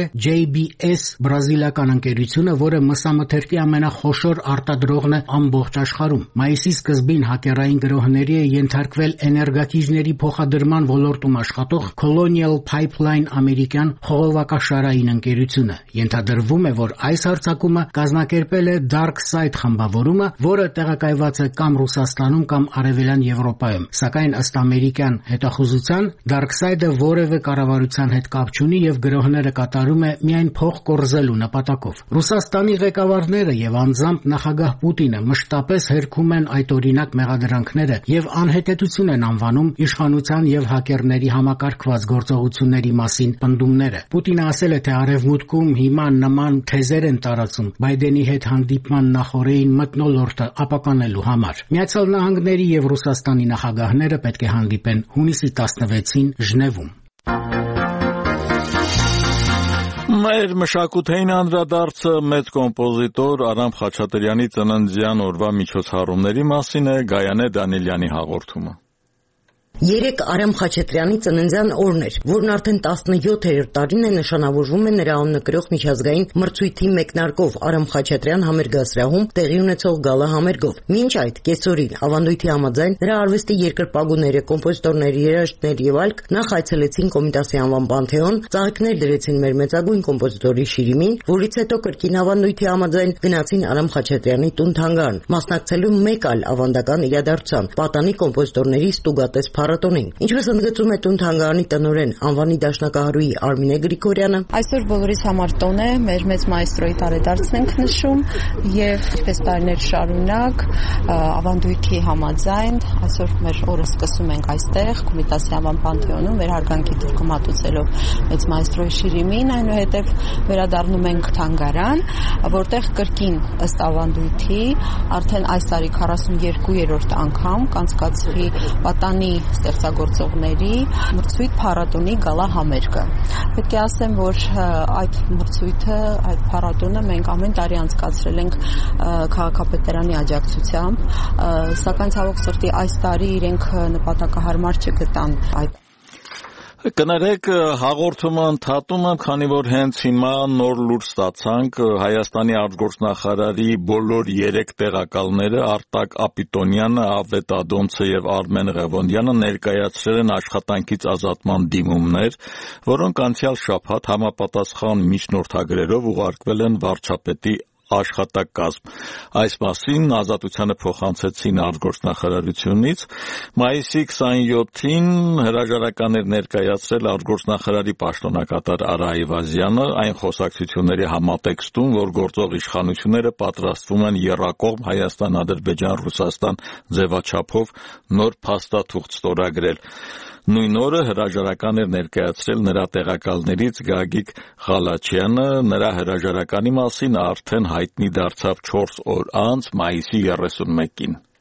JBS բրազիլական ընկերությունը, որը մսամթերքի ամենախոշոր արտադրողն է ամբողջ աշխարհում։ Մայիսի սկզբին հակերային գրոհների է ենթարկվել էներգակիրների փոխադրման ոլորտում աշխատող Colonial Pipeline ամերիկյան խողովակաշարային ընկերությունը։ Ենթադրվում է, որ այս հարձակումը կազմակերպել է Dark Side խմբավորումը, որը տեղակայված է կամ Ռուսաստանում, կամ Արևելյան Եվրոպայում։ Սակայն ըստ ամերիկյան հետախուզության, Dark Side-ը որևէ կառավարության հետ կապ չունի եւ գրոհները կատարում է միայն փող կորզելու նպատակով։ Ռուսաստանի ղեկավարները եւ անձամբ նախագահ Պուտինը մշտապես հերքում են այդ օրինակ մեղադրանքները եւ անհետեցություն են անվանում իշխանության եւ հակերների համակարգված գործողությունների մասին պնդումները։ Պուտինը ասել է, թե Արևմուտքում հիմա նման թեզեր են տարածում Բայդենի հետ հանդիպման նախօրեին մթնոլորտը ապականելու համար։ Միացյալ Նահանգների եւ Ռուսաստանի նախագահները պետք է հանդիպեն հունիսի 16-ին Ժնևում։ Մեր մշակութային անդրադարձը մեծ կոմպոզիտոր Արամ Խաչատրյանի ծննդյան օրվա միջոցառումների մասին է Գայանե Դանիելյանի հաղորդումը։ Երեկ Արամ Խաչատրյանի ծննդյան օրն էր, որն արդեն 17-րդ տարին է նշանավորվում է նրա անունը կրող միջազգային մրցույթի մեկնարկով Արամ Խաչատրյան համերգասրահում տեղի ունեցող գալա համերգով։ Մինչ այդ կեսօրին ավանդույթի համաձայն նրա արվեստի երկրպագուները, կոմպոզիտորներ, երաժիշտներ եւ այլք նախ այցելեցին Կոմիտասի անվան Պանթեոն, ծաղիկներ դրեցին մեր մեծագույն կոմպոզիտորի շիրիմին, որից հետո կրկին ավանդույթի համաձայն գնացին Արամ Խաչատրյանի տուն-թանգարան, մասնակցելու մեկ այլ ավանդական իրադարձության՝ պատանի կոմպոզիտորների ստուգատես փառատոնին։ Ինչպես ընդգծում է տուն-թանգարանի տնօրեն անվանի դաշնակահարուի Արմինե Գրիգորյանը, այսօր բոլորիս համար տոն է, մեր մեծ մայստրոյի տարեդարձն ենք նշում եւ ինչպես տարիներ շարունակ ավանդույթի համաձայն այսօր մեր օրը սկսում ենք այստեղ Կոմիտասի անվան Պանթեոնում մեր հարգանքի դիրքը մատուցելով մեծ մայստրոյի շիրիմին, այնուհետեւ վերադառնում ենք թանգարան, որտեղ կրկին ըստ ավանդույթի արդեն այս տարի 42-րդ անգամ կանցկացվի պատանի ստեղծագործողների մրցույթ փառատոնի գալահամերգը։ Պետք է ասեմ, որ այդ մրցույթը, այդ փառատոնը մենք ամեն տարի անցկացրել ենք քաղաքապետարանի աջակցությամբ, սակայն ցավոք սրտի այս տարի իրենք նպատակահարմար չգտան այդ։ Կներեք, հաղորդումը ընդհատում եմ, քանի որ հենց հիմա նոր լուր ստացանք Հայաստանի արտգործնախարարի բոլոր 3 տեղակալները Արտակ Ապիտոնյանը, Ավետ Ադոնցը եւ Արմեն Ղևոնդյանը ներկայացրել են աշխատանքից ազատման դիմումներ, որոնք անցյալ շաբաթ համապատասխան միջնորդագրերով ուղարկվել են վարչապետի աշխատակազմ։ Այս մասին ազատությանը փոխանցեցին արտգործնախարարությունից։ Մայիսի 27-ին հրաժարական էր ներկայացրել արտգործնախարարի պաշտոնակատար Արա Այվազյանը այն խոսակցությունների համատեքստում, որ գործող իշխանությունները պատրաստվում են եռակողմ Հայաստան-Ադրբեջան-Ռուսաստան ձևաչափով նոր փաստաթուղթ ստորագրել։ Նույն օրը հրաժարական էր ներկայացրել նրա տեղակալներից Գագիկ Ղալաչյանը, նրա հրաժարականի մասին արդեն հայտնի դարձավ 4 օր անց, մայիսի 31-ին։